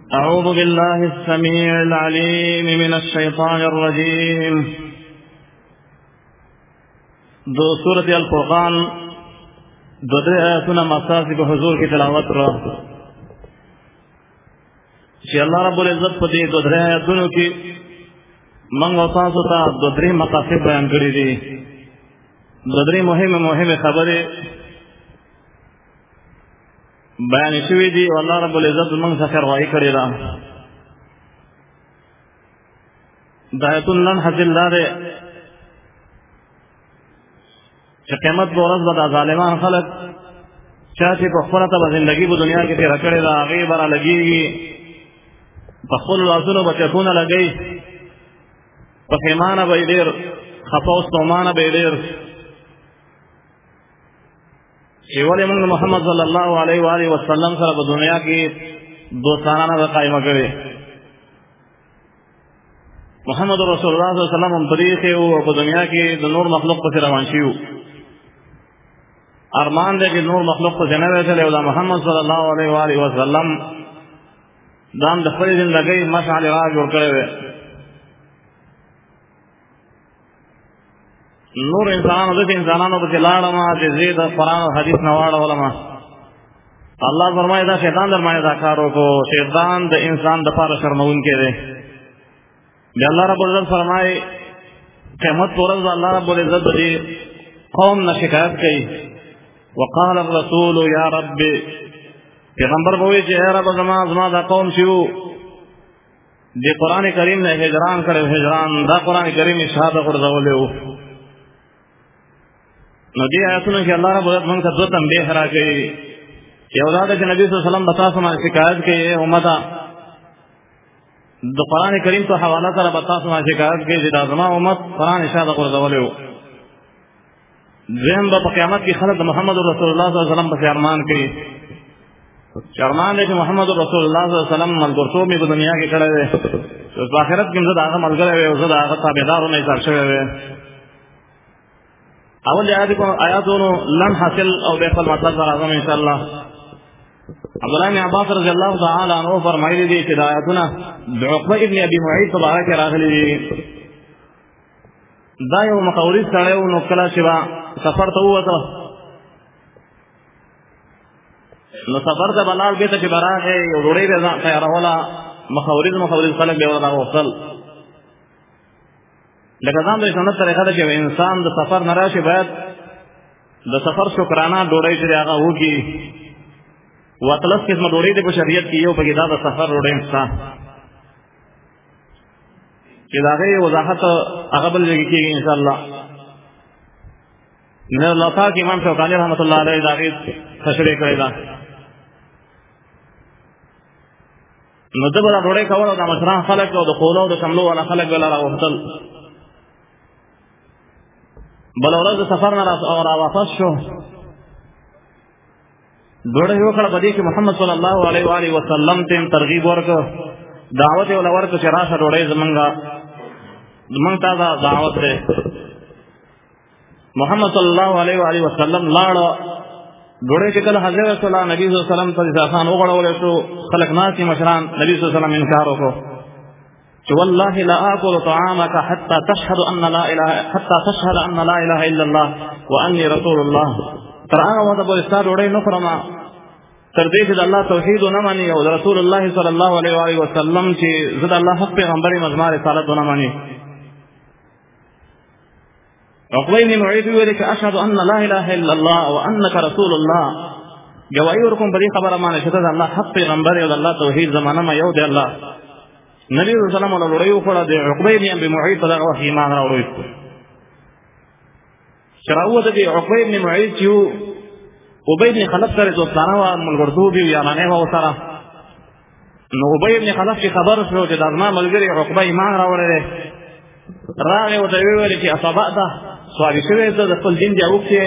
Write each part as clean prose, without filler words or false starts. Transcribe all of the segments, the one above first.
أعوذ بالله السميع العليم من الشيطان الرجيم. دو سورة الفرقان دو درې آیاتونه مساسی په حضور کې تلاوت را چې الله رب العزت په دې دو درې آیاتونو کې موږ تاسو ته دو درې مقاصد بیان کړي دي. دو درې مهمه خبرې بیان شوی دی او الله رب العزت موږ څخه روایت کړی دا. د آیتون نن حاصل لاره چې قیامت په ورځ به د ظالمان خلک چا چې په خپله ته به زندګي په دنیا کې تېره کړې ده هغې به را لګېږي، په خپلو لاسونو به چکونه لګوي، پښیمانه به یې ډېر خفه او ستومانه به یې ډېر چې ولې موږ محمد صلی الله علیه و آله وسلم سره په دنیا کې دوستانه نه قایمه کړې. محمد رسول الله صلی الله علیه وسلم هم پرې او په دنیا کې د نور مخلوق پسې روان شي. ارمان دی چې نور مخلوق پسې نه وتلی او د محمد صلی الله علیه و آله وسلم دا هم د خپلې زندګۍ مشعل را جوړ کړی دی. نور انسانانو دغه انسانانو په لاړه ما چې زید قرآن او حدیث نه واړولم. الله فرمایي دا شیطان در باندې دا کار وکړو. شیطان د انسان د پاره شرمونکی دی. بیا الله رب العزت فرمایي قیامت پر ورځ الله رب العزت دې قوم نه شکایت کوي. وقال الرسول یا رب، پیغمبر وایي چې اے رب زما دا قوم چې وو د قرآن کریم نه هجران کړو، هجران دا قرآن کریم شهاده غورځولی وو. نو دې آیاتونو کې الله رب العزت موږ ته دوه تنبیه راکوي. یو دا ده چې نبي صلی الله علیه وسلم به تاسو باندې شکایت کوي اے امته، د قرآن کریم په حواله سره به تاسو باندې شکایت کوي چې دا زما امت قرآن شهاده غورځولی وو. دویم به په قیامت کې خلک د محمد رسول الله صلی الله علیه وسلم پسې ارمان کوي چې ارمان دی چې محمد رسول الله صلی الله علیه وسلم ملګرتوب مې په دنیا کې کړی دی، په آخرت کې زه د هغه ملګری وی او زه د هغه تابعدارو نه ایثار شوی وی. اول آیاتونو لن حاصل او بیخل مطلب سره راځم ان شاء الله. عبدالله بن عباس رضی الله تعالی عنہ فرمایلی دي چې د آیاتونه د عقبه ابن ابي معيط په باره کې راغلي دي. دا یو مخاوري سړی و، نو کله چې به سفر ته ووته نو سفر ته به لاړ، بېرته چې به راغی یو ډوډۍ به ځان تیاروله، مخاوري خلک به یې ورته غوښتل. لکه ځان د سنت طریقه ده چې انسان د سفر نه راشي باید د سفر شکرانه ډوډۍ چې هغه وکړي. اتلس قسمه ډوډۍ دی په شریعت کې، یو پکې دا د سفر ډوډۍ شته چې د هغې وضاحت هغه بل ځای کې کېږي ان شاء الله. من الله پاک امام شوکاني رحمت الله علیه د هغې تشریح کړې ده. نو ده به دا ډوډۍ کول او د مشران خلک او د خولو او د شملو والا خلک به راوښتل. بل ورځ د سفر نه راواپس شو، ډوډۍ وکړه په دې کې محمد صلی الله علیه و آله وسلم ته ترغیب ورکړ، دعوت یې ورکړ چې راشه ډوډۍ زمونږ ته دا دعوت دی. محمد صلی الله علیه و آله وسلم لاړه، ډوډۍ چې کله حاضر شوله نبي صلی الله علیه وسلم ته دسترخوان وغوړولی شو، خلک ناست مشران. نبي صلی الله علیه وسلم انکار وکړو چې والله لا آكل طعامك حتى تشهد ان لا اله الا الله واني رسول الله. تر هغه وخته پورې ستا ډوډۍ نه خورم تر دې چې د الله توحید ونه مني او د رسول الله صلی الله علیه و آله وسلم چې زه د الله حق پیغمبر یم زما رسالت ونه مني. عقبه بن معيط ویل چې اشهد ان لا اله الا الله وانك رسول الله، گواهی ورکوم په دې خبره باندې چې ته د الله حق پیغمبر یې او د الله توحید زمانه ما یو دی الله. نبی صلی الله علیه وسلم له ډوډۍ وخوړه، د عقبه بن ابي معيط په دغه وخت ایمان راوړی. چې راووته د عقبه بن معيط چې ابی بن خلف سره دوستانه وه، ملګرتوب یې یارانې وه ورسره. نو ابی بن خلف چې خبر شو چې دا زما ملګري عقبه ایمان راوړی دی، راغی ورته ویې چې اصابعته سوالي شوی ته د خپل دین دې اوښتې.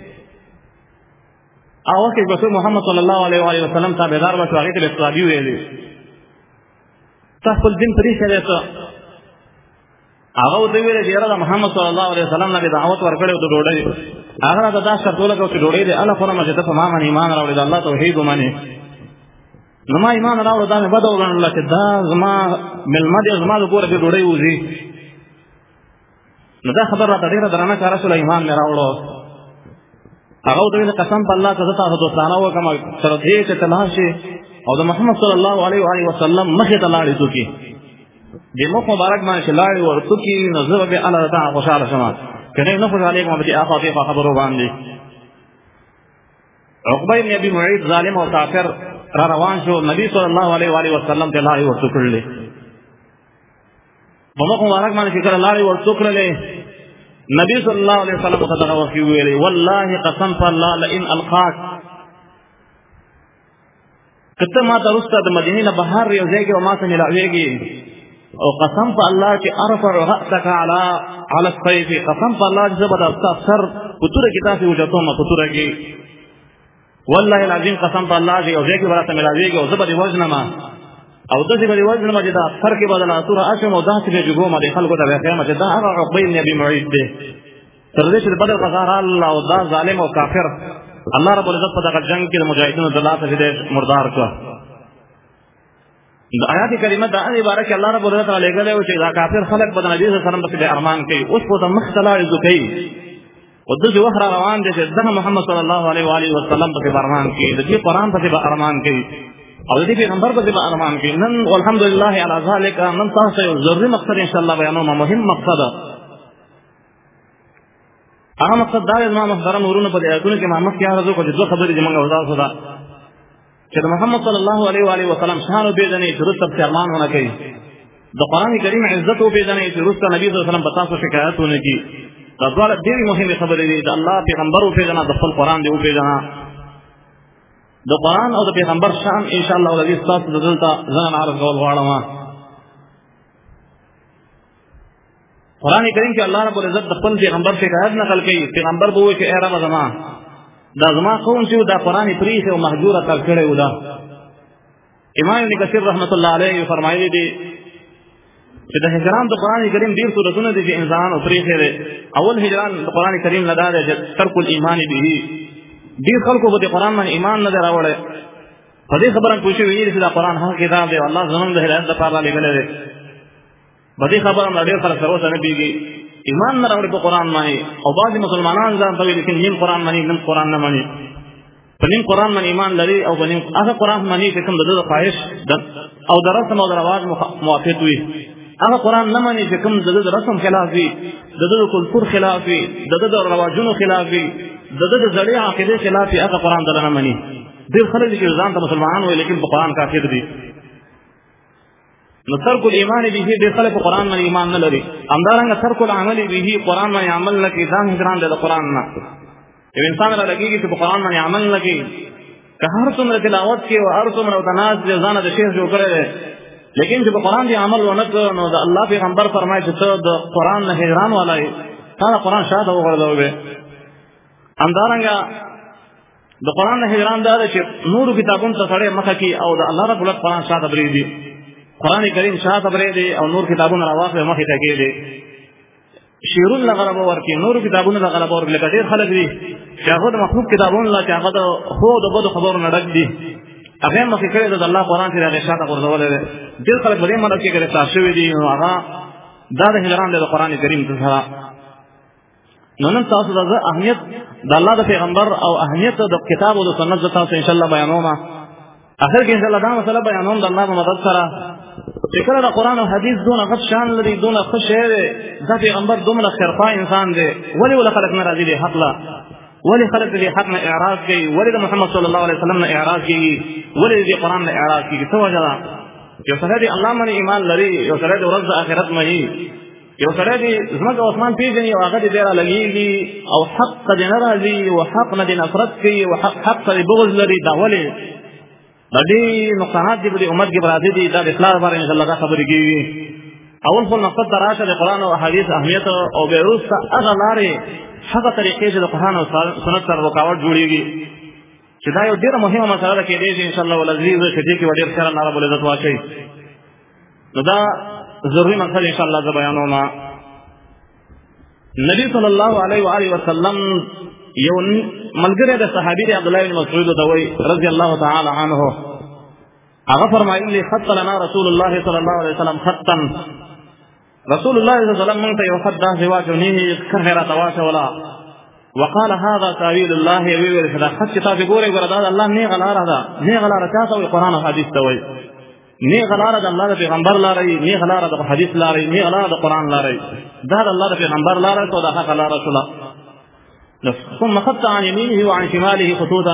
هغه وخت کې رسول محمد صلی الله علیه و آله وسلم تابعدار به شو، هغې ته به اصحابي ویلي تا خپل دین پرېښی دی څه. هغه ورته ویل چې یاره د محمد صلی الله علیه وسلم نه مې دعوت ورکړی و د ډوډۍ، هغه راته دا شرط ولګو چې ډوډۍ دې هله خورم چې ته په ما باندې ایمان راوړې، د الله توحید ومنې. نو ما ایمان راوړو دا مې بده وګڼله چې دا زما مېلمه دی زما د کوره دې ډوډۍ وځي. نو دا خبر راته ډېره درانه کاره شوله. ایمان مې راوړو. هغه ورته ویل قسم په الله که زه تاسو دوستانه وکړم تر دې چې ته لاړ شې او د محمد صلی الله علیه و آله وسلم مخې ته لاړې توکي د مخ مبارک باندې چې لاړې ورتوکي نو زه به الله تعالی خوشحاله شم. که نه خوشحاله کېږم به آخا طیفه خبرو باندې. عقبه بن ابي معيط ظالم او کافر را روان شو. نبی صلی الله علیه و آله وسلم ته لارې ورته کړلې. په مخ مبارک باندې چې کله لارې ورته کړلې نبی صلی الله علیه وسلم ته دغه وحی ویلې والله قسم بالله لئن القاك کته ما ته رسته د مدینې نه بهر یو ځای کې ما ته ملاويږي او قسم په الله چې ارفع راسك على السيف قسم په الله چې زبر سر پتوره کې تاسو وجاتو ما پتوره کې والله العظیم قسم په الله چې یو ځای کې ورته ملاويږي او زبر وزن ما او دغه به وزن ما چې دا سر کې بدل اتوره اچم او داسې به جوړو ما د خلکو ته واقعا چې دا هغه عقبه بن ابي معيط دی. تر دې چې بدر قضا الله او دا ظالم او کافر الله رب العزت په دغه جنگ کې د مجاهدینو د لاس څخه مردار کړ. د آیات کریمه د ان بارک الله رب العزت علیه غلې چې دا کافر خلک په نبی صلی الله علیه وسلم په ارمان کوي اوس په مختلای ذکی او دغه وخت روان دي چې دغه محمد صلی الله علیه و آله وسلم په ارمان کوي د دې قرآن په ارمان کوي او دې پیغمبر په ارمان کوي. نن والحمدلله علی ذلک نن تاسو یو ضروري مقصد ان شاء الله بیانوم مهم مقصد هغه مقصد دا زما محترم ورونه په آیاتونو کې ما مخکې راځو کوم دوه خبرې چې موږ وځو دا چې محمد صلی الله علیه و آله وسلم شان او بيدنې درست په ارمان ونه کوي د قران کریم عزت او بيدنې درست نبی صلی الله علیه وسلم په تاسو شکایتونه کوي. دا ډول ډېری مهمه خبرې دي. د الله پیغمبر او پیغمبر د خپل قران دی او پیغمبر د قران او د پیغمبر شان ان شاء الله ولې تاسو دلته ځان عارف کول غواړم. قران کریم کې الله رب العزت د خپل پیغمبر شکایت نقل کوي. پیغمبر به وایي چې اے رب زما دا زما قوم چې دا قران پریخه او محجوره تر کړي ودا. امام ابن کثیر رحمت الله علیه فرمایلی دي چې د هجران د قران کریم ډیر سورتونه دي چې انسان او پریخه دي. اول هجران د قران کریم نه دا چې ترک الایمان به ډیر خلکو په قران باندې ایمان نه راوړل. په دې خبره پوښتنه ویل چې دا قران هغه کتاب دی الله زموږ د هدایت لپاره لګل دی. په دې خبره باندې ډیر خلک سره نه پیږي ایمان نه راوړي په قران باندې او بعضي مسلمانان ځان ته ویل چې نیم قران باندې نیم قران نه مانی په نیم قران باندې ایمان لري او په نیم هغه قران باندې چې کوم د خواهش او د رسم او د رواج موافق وي هغه قران نه مانی چې کوم د رسم خلاف وي د کلتور خلاف وي د رواجونو خلاف وي د زړې عقیده خلاف وي هغه قران دلته نه مانی. ډیر خلک چې ځان ته مسلمانان وي لیکن په قران کافر دي. نو ترک الایمان به دې خلک په قران باندې ایمان نه لري. همدارنګه ترک العمل به قران باندې عمل نه کوي ځان هجران د قران نه. یو انسان را لګيږي چې په قران باندې عمل نه کوي که هر څومره تلاوت کوي او هر څومره تناز ځان د شیخ جوړ کړي لیکن چې په قران دی عمل ونه کوي نو د الله پیغمبر فرمایي چې ته د قران نه هجران ولای تا قران شاته وګرځوي. همدارنګه د قران نه هجران دا چې نور کتابونو ته سره مخه کوي او د الله رب العزت قران شاته بریدي. قران کریم شاته بریدي او نور کتابونه راواخله مخه ته کېدي. شیرون لغلبه ورکی نور کتابونه لغلبه ورکی لکه ډېر خلک دي چې هغه د مخلوق کتابونه لا چې هغه د خو د بدو خبرو نه ډک دي هغه مخکې کړي د الله قران چې هغه شاته ورزولې ډېر خلک بلې مرګ کې ګرفتار شوي دي نو هغه دا د هجران د قران کریم سره. نو نن تاسو د اهمیت د الله د پیغمبر او اهمیت د کتاب او د سنت تاسو ان شاء الله بیانوم. اخر کې ان شاء الله دا مسله بیانوم د الله په مدد سره چې کله د قران او حدیث دونه غټ شان لري دونه ښه شی دی دا پیغمبر دومره خیرخواه انسان دی ولې ول خلک نه راضي دي حق لا ولې خلک دې حق نه اعراض کوي ولې د محمد صلی الله علیه وسلم نه اعراض کوي ولې دې قران نه اعراض کوي څه وجه ده. یو سره دې الله باندې ایمان لري یو سره دې ورځ د آخرت مهي یو سره دې زموږ عثمان پیژني او هغه دې ډیر لګيږي او حق دې ناراضي او حق نه دې نفرت کوي او حق دې بغض لري دا ولې د دې نقصانات دي په امت کې برازي دي دا د اصلاح لپاره ان شاء الله خبرې کیږي. اول خو مقصد دراشه د قران او احادیث اهمیت او بیروس هغه لارې هغه طریقې چې د قران او سنت سره رکاوټ جوړيږي چې دا یو ډیره مهمه مسله ده کې دې ان شاء الله ولذي چې دې کې ډیر خیر الله رب العزت واچي. نو دا ضروري مقصد ان شاء الله ز بیانوم. نبی صلی الله علیه و آله وسلم یو ملګری د صحابي عبد الله بن مسعود دوی رضی الله تعالی عنه هغه فرمایلی خط لنا رسول الله صلی الله علیه وسلم خطا رسول الله صلی الله علیه وسلم مونږ ته یو خط داسې واچونی کرښه راته واچوله وقال هذا تاویل الله ویل چې دا خط چې تاسو ګورئ ګوره دا د الله نیغه لاره ده. نیغه لاره چا ته وایي؟ قرآن او حدیث ته وایي. نیغه لاره د الله د پیغمبر لاره وي، نیغه لاره د حدیث لاره وي، نیغه لاره د قرآن لاره وي. دا د الله د پیغمبر لاره او د حق لاره شوله. ثم خط عن يمينه وعن شماله خطوطا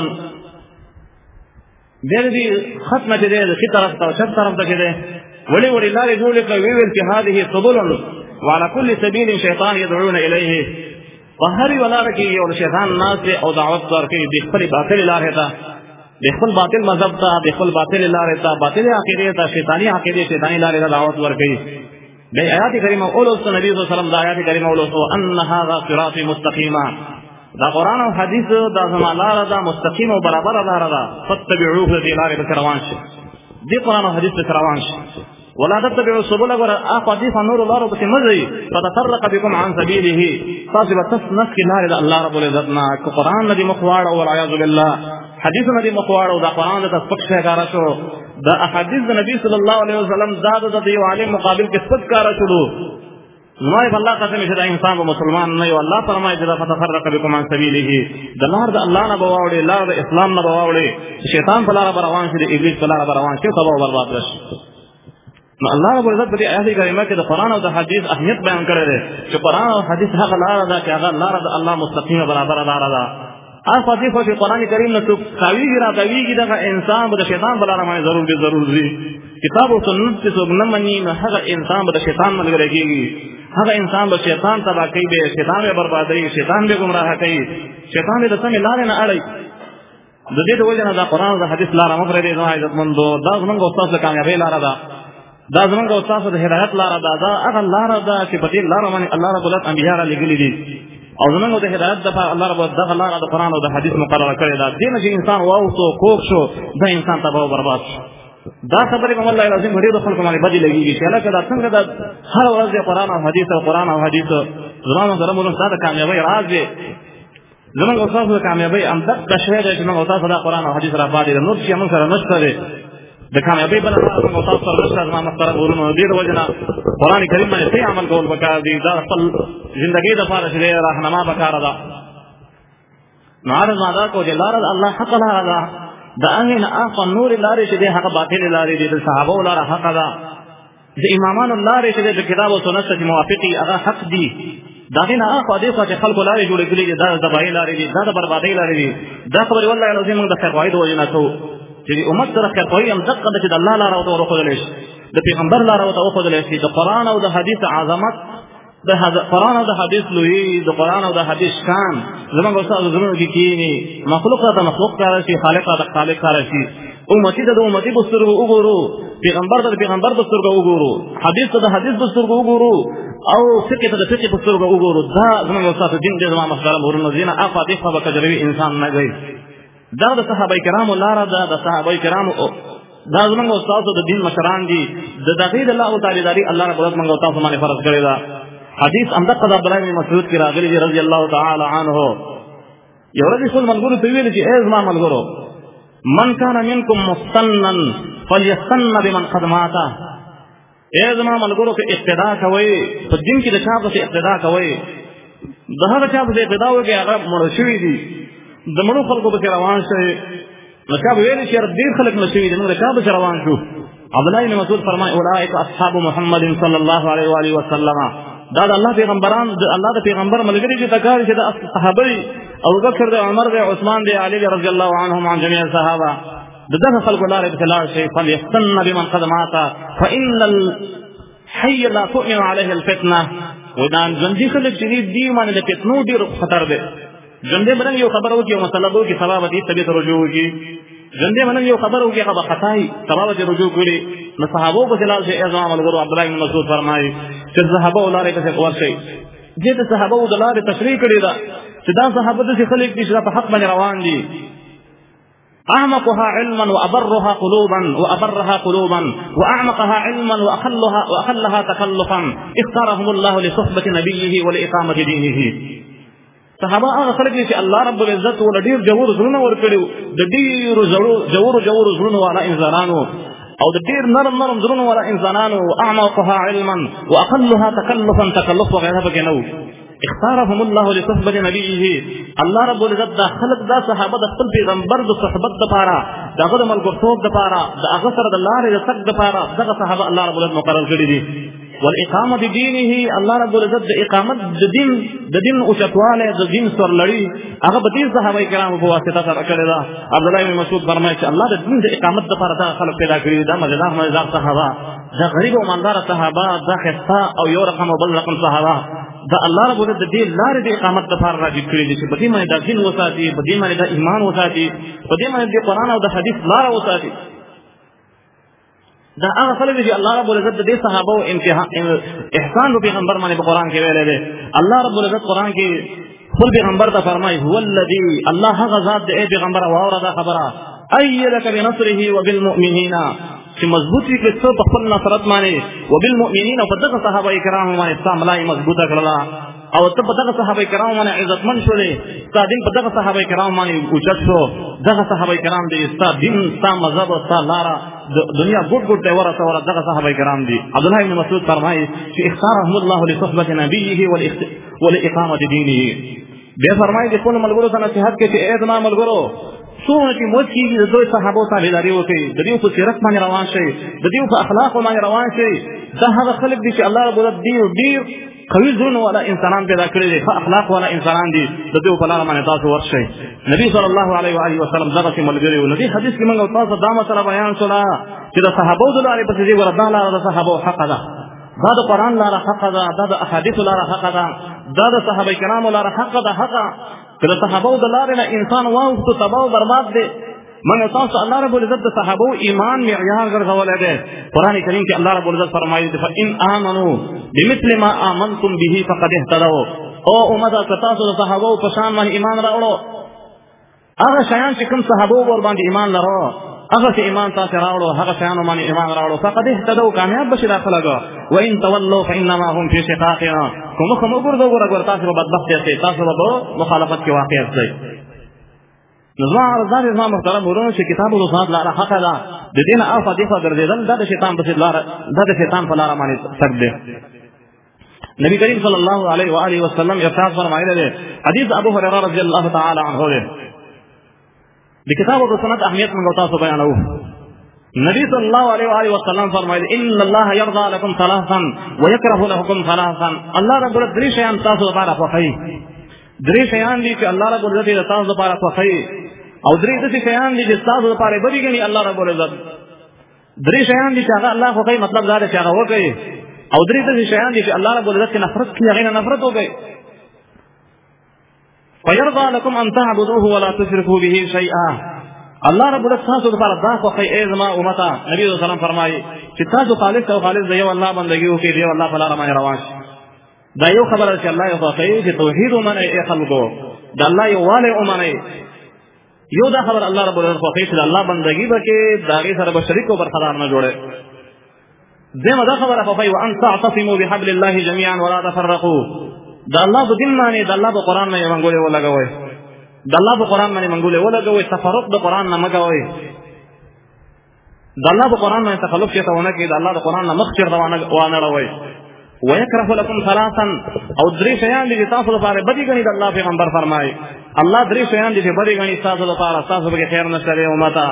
بیا دې خط نه چې دی د ښي طرف ته او چپ طرف ته چې دی وړې وړې لارې جوړې کړه. ویل چې هذه سبل وعلى كل سبيل شیطان يدعون الیه. په هر یوه لاره کې یو شیطان ناست دی او دعوت ورکوي د خپلې باطلې لارې ته، د خپل باطل مذهب ته، د خپل باطلې لارې ته، باطلې عقیدې ته، شیطاني عقیدې شیطاني لارې ته دعوت ورکوي. د آیات کریمه اولوسته نبي صلی الله علیه وسلم د آیات کریمه اولوسته ان هذا صراط مستقیما دا قرآن او حدیث دا زما لاره ده مستقیم او برابره لاره ده فتبعوه دې لارې پسې روان شي، دې قرآن او حدیث پسې روان شي. ولا تتبعوا السبل ګوره حدیث نور لارو پسې مه ځئ فتفرق بكم عن سبیله تاسو به تس نس کې لارې د الله رب العزت نه که قرآن نه دې مخ واړو والعیاذ بالله حدیث نه دې مخ واړو دا قرآن د سپک شی کاره شو دا احادیث د نبي صلی الله علیه وسلم دا د یو عالم مقابل کې سپک کاره شلو. نو الله قسم چې دا انسان به مسلمان نه وي. الله فرمایي چې فتفرق بكم عن سبيله د لار د الله نه به واوړي، لار د اسلام نه به واوړي، شیطان په لاره به روان شي، د ابلیس په لاره به روان شي، تباہ او برباد شي. نو الله رب العزت په دې آیات کریمه کې د قرآن او د حدیث اهمیت بیان کړی دی چې قرآن او حدیث هغه لاره ده چې هغه لاره د الله مستقیمه برابره لاره ده. هغه حدیث چې قرآن کریم نه څوک تاویږي راتاویږي دغه انسان به د شیطان په لاره باندې ضرور ځي. کتاب او سنت چې څوک نه مني نو هغه انسان به د شیطان ملګری کېږي، هغه انسان به شیطان تباه کوي، به شیطان به بربادوي، شیطان به گمراه کوي، شیطان به د سمې لارې نه اړوي. د دې د وجې نه دا قرآن او د حدیث لاره مه پرېږدئ زما عزتمندو. دا زموږ او ستاسو د کامیابۍ لاره ده، دا زموږ او ستاسو د هدایت لاره ده، دا هغه لاره ده چې په دې لاره باندې الله رب العزت انبیا را لېږلي دي او زموږ د هدایت دپاره الله رب العزت دغه لاره د قرآن او د حدیث مقرره کړې ده. دې نه چې انسان واوښتو کوږ شو دا انسان تباه او برباد شو. دا خبرې په والله العظیم ډېرو خلکو باندې بدې لګېږي چې هلکه دا څنګه دا هره ورځ د قرآن او حدیث او قرآن او حدیث زما سره مولوم ستا د کامیابۍ راز دی. زموږ او ستاسو د کامیابۍ همدغه شی دی چې موږ او تاسو دا قرآن او حدیث را پاتې ده، نور شی موږ سره نشته دی. د کامیابۍ بله لاره موږ او تاسو سره نشته. زما محترم ورونو دې د وجې نه قرآن کریم باندې صحیح عمل کول پکار دي. دا خپل زندګۍ دپاره چې دی راهنما پکاره ده. نو عرض ما دا کو چې لاره د الله حق لاره ده، د هغې نه اخوا نورې لارې چې دی هغه باطلې لارې دي. د صحابو لاره حقه ده، د امامانو لارې چې دی د کتاب او سنت سره چې موافق دي هغه حق دي. د هغې نه اخوا دې خوا چې خلکو لارې جوړې کړي دي دا د تباهۍ لارې دي، دا د بربادۍ لارې دي. دا خبرې والله العظیم موږ د خیرخواهۍ د وجې نه کوو چې د امت سره خیرخواهي همدغه ده چې د الله لاره ورته وښودلی شي، د پیغمبر لاره ورته وښودلی شي، د قرآن او د حدیث عظمت، د قرآن او د حدیث لویي، د قرآن او د حدیث شان زموږ او ستاسو زړونو کې کښېني. مخلوق راته مخلوق ښکاره شي، خالق راته خالق ښکاره شي، امتي ته د امتي په سترګو وګورو، پیغمبر ته د پیغمبر په سترګو وګورو، حدیث ته د حدیث په سترګو وګورو او فقه ته د فقه په سترګو وګورو. دا زموږ او ستاسو دین دی. زما محترم ورونو دې نه اخوا دې خوا به کجروي انسان نه دی. دا د صحابه کرامو لاره ده، د صحابه کرامو دا زموږ او ستاسو د دین مشران دي. د دغې د الله تابعداري الله رب العزت موږ او تاسو باندې فرض کړې ده. حدیث همدغه د عبدالله بن مسعود کې راغلی دی رضی الله تعالی عنه. یو ورځ خپل ملګرو ته ویل چې ای زما ملګرو من کان منکم مستنا فلیستن بمن قد مات. ای زما ملګرو که اقتدا کوئ په دین کې د چا پسې اقتدا کوئ، د هغه چا پسې اقتدا وکړئ هغه مړه شوي دي، د مړو خلکو پسې روان شئ. نو چا به ویلې چې ډېر خلک مړه شوي دي، موږ د چا پسې روان شو؟ عبدالله بن مسعود فرمایي اولئک اصحاب محمد صلی الله علیه و آله وسلم. دا د الله پیغمبران د الله د پیغمبر ملګري چې تکار چې د صحابه ابو بکر دی، عمر دی، عثمان دی، علی رضی الله عنهم عن جميع الصحابه د دغه خلکو لارې پسې لاړ شئ. فلیستن بمن قد مات فان الحي لا تؤمن عليه الفتنه. ودا ژوندي خلک چې دي باندې د فتنو ډېر خطر دی. ژوندی به نن یو خبره وکړي، یو مسله به وکړي، سبا به دې طبیعت رجوع وکړي. ژوندی به نن یو خبره وکړي، هغه به خطایي، سبا به دې رجوع کړي. نو صحابو پسې لاړ شئ. ای زما ملګرو عبدالله بن مسعود فرمایي چې صحابو لارې پسې ورشئ. دې د صحابو د لارې تشریح کړې ده چې دا صحابه داسې خلک دي چې په حق باندې روان دي. اعمقها علما وابرها قلوبا واعمقها علما واخلها تكلفا اختارهم الله لصحبه نبيه ولاقامه دينه. صحابه هغه خلک دي چې الله رب العزت ول ډیر جوړ زړونه ورکړي، د ډیرو جوړ زړونو والا انسانانو او د ډیر نرم نرم زړونو ولا انسانانو واعمقها علما واقلها تكلفا تكلف وغيرها بګنو اختارهم الله لصحبه نبيه. الله رب العزت دا خلق دا صحابه د خپل پیغمبر د صحبت لپاره دغه د ملګرتوب لپاره د هغه سره د لارې د تګ لپاره دغه صحابه الله رب العزت مقرر کړی دي. والاقامه دینه الله رب العزت د اقامت د دین او چتواله د دین سر لړی هغه به دین صحابه کرام په واسطه سره کړی دا. عبد الله بن مسعود فرمایي چې الله د دین د اقامت لپاره دا خلق پیدا کړی دا مزدار صحابه دا غریب او مالدار صحابه دا خسته او یو رقم او بل رقم صحابه دا الله رب العزت د دې لارې د اقامت لپاره راځي کړی دي چې په دې باندې د دین وساتي په دې باندې د ایمان وساتي په دې باندې د قران او د حدیث لار وساتي. دا هغه خلک چې الله رب العزت د دې صحابه او احسان په پیغمبر باندې په قران کې ویل دي. الله رب العزت قران کې خپل پیغمبر ته فرمایي هو الذی الله هغه ذات دی پیغمبر او اورا خبره ایدک بنصره وبالمؤمنین چې مضبوط وي کله په خپل نصرت باندې وبالمؤمنین او په دغه صحابه کرام باندې ساملای مضبوطه کړل او ته په دغه صحابه کرام باندې عزتمن شولې ستاسو دین په دغه صحابه کرام باندې اوچت شو. دغه صحابه کرام دي ستاسو دین ستاسو مذهب او ستاسو لاره دنیا ګډ ګډ دی ورته دغه صحابه کرام دي. عبد الله بن مسعود فرمایي چې اختارهم الله لصحبه نبيه ولاقامه دینه. بیا فرمایي چې ټول ملګرو ته نصيحت کوي چې اې زما ملګرو څومره چې موږ کېږي د دوی صحابو تابعداري وکړي د دې په سیرت باندې روان شي د دې په اخلاق باندې روان شي. دا هغه خلک دي چې الله رب العزت ډیر قوي زړونه والا انسانان پیدا کړي دي ښه اخلاق والا انسانان دي د دې په لاره باندې تاسو ورشئ. نبی صلی الله علیه و آله وسلم دغه ملګری و. نبی حدیث کې موږ تاسو دا مسله بیان شوه چې د صحابو د لارې په دې ورته لاره د صحابو حق ده دا د قران لاره حق ده دا د احادیث لاره حق ده دا د صحابه کرامو لاره حق ده حق کله صحابو د لارې نه انسان واوښتو تباہ او برباد دي. من تاسو الله رب العزت د صحابو ایمان معیار ګرځولای دی. قران کریم کې الله رب العزت فرمایي فإن آمنوا بمثل ما آمنتم به فقد اهتدوا. او امت تاسو د صحابو په شان باندې ایمان راوړو هغه شیان چې کوم صحابو ور باندې ایمان لرو هغه چې ایمان تاسو راوړو هغه شیان باندې ایمان راوړو فقد اهتدوا کامیاب بشي داخلهګو. وان تولوا فانما هم في شقاق کوم ګورګور تاسو په بدبخت یاست تاسو په مخالفت کې واقع یاست. نظام ارزان اسلام محترم ورونو چې کتاب او سنت لاره حق ده د دین او فضیفه ګرځیدل د شیطان په لاره د شیطان په لاره باندې تک ده. نبی کریم صلی الله علیه و آله وسلم ارشاد فرمایلی دی حدیث ابو هريره رضی الله تعالی عنه دی. د کتاب او سنت اهمیت موږ تاسو بیانو. نبی صلی الله علیه و آله وسلم فرمایلی ان الله يرضى لكم ثلاثا ويكره لكم ثلاثا. الله رب العزت درې شیان تاسو لپاره خوښوي. درې شیان دي چې الله رب العزت تاسو لپاره خوښوي او درې داسې شیان دي چې تاسو لپاره بدی ګڼي الله رب العزت. درې شیان دي چې هغه الله خوښوي مطلب دا دی چې هغه وکړي او درې داسې شیان دي چې الله رب العزت نفرت کوي هغه نفرت وکړي. فيرضى لكم ان تعبدوه ولا تشركوا به شيئا. الله رب العزت تاسو لپاره دا خوښوي ای زما امته. نبی صلی الله علیه وسلم فرمایي چې تاسو خالص او خالص د یو الله بندګي وکړئ دی الله په لاره باندې روان شئ. دا یو خبره چې الله یې خوښوي چې توحید ومنئ ای خلکو د الله یووالی ومنئ. یو دا خبر الله رب العزت خوښوي چې د الله بندګي وکړئ د هغې سره به شریک او برخدار نه جوړئ. دویمه دا خبره خوښوي وان تعتصموا بحبل الله جميعا ولا تفرقوا. د الله په دین باندې د الله په قرآن باندې منګولې ولګوئ د الله په قرآن باندې منګولې ولګوئ تفرق د قرآن نه مه کوئ. د الله په قرآن باندې تخلف چې ته ونه کړئ د الله د قرآن نه مخ چېرته وانه اړوئ. ويكره لكم ثلاثا او درې شیان دي چې تاسو لپاره بدی ګڼي د الله پیغمبر فرمایي الله درې شیان دي چې بدی ګڼي تاسو لپاره تاسو به خیر نشته دی امته.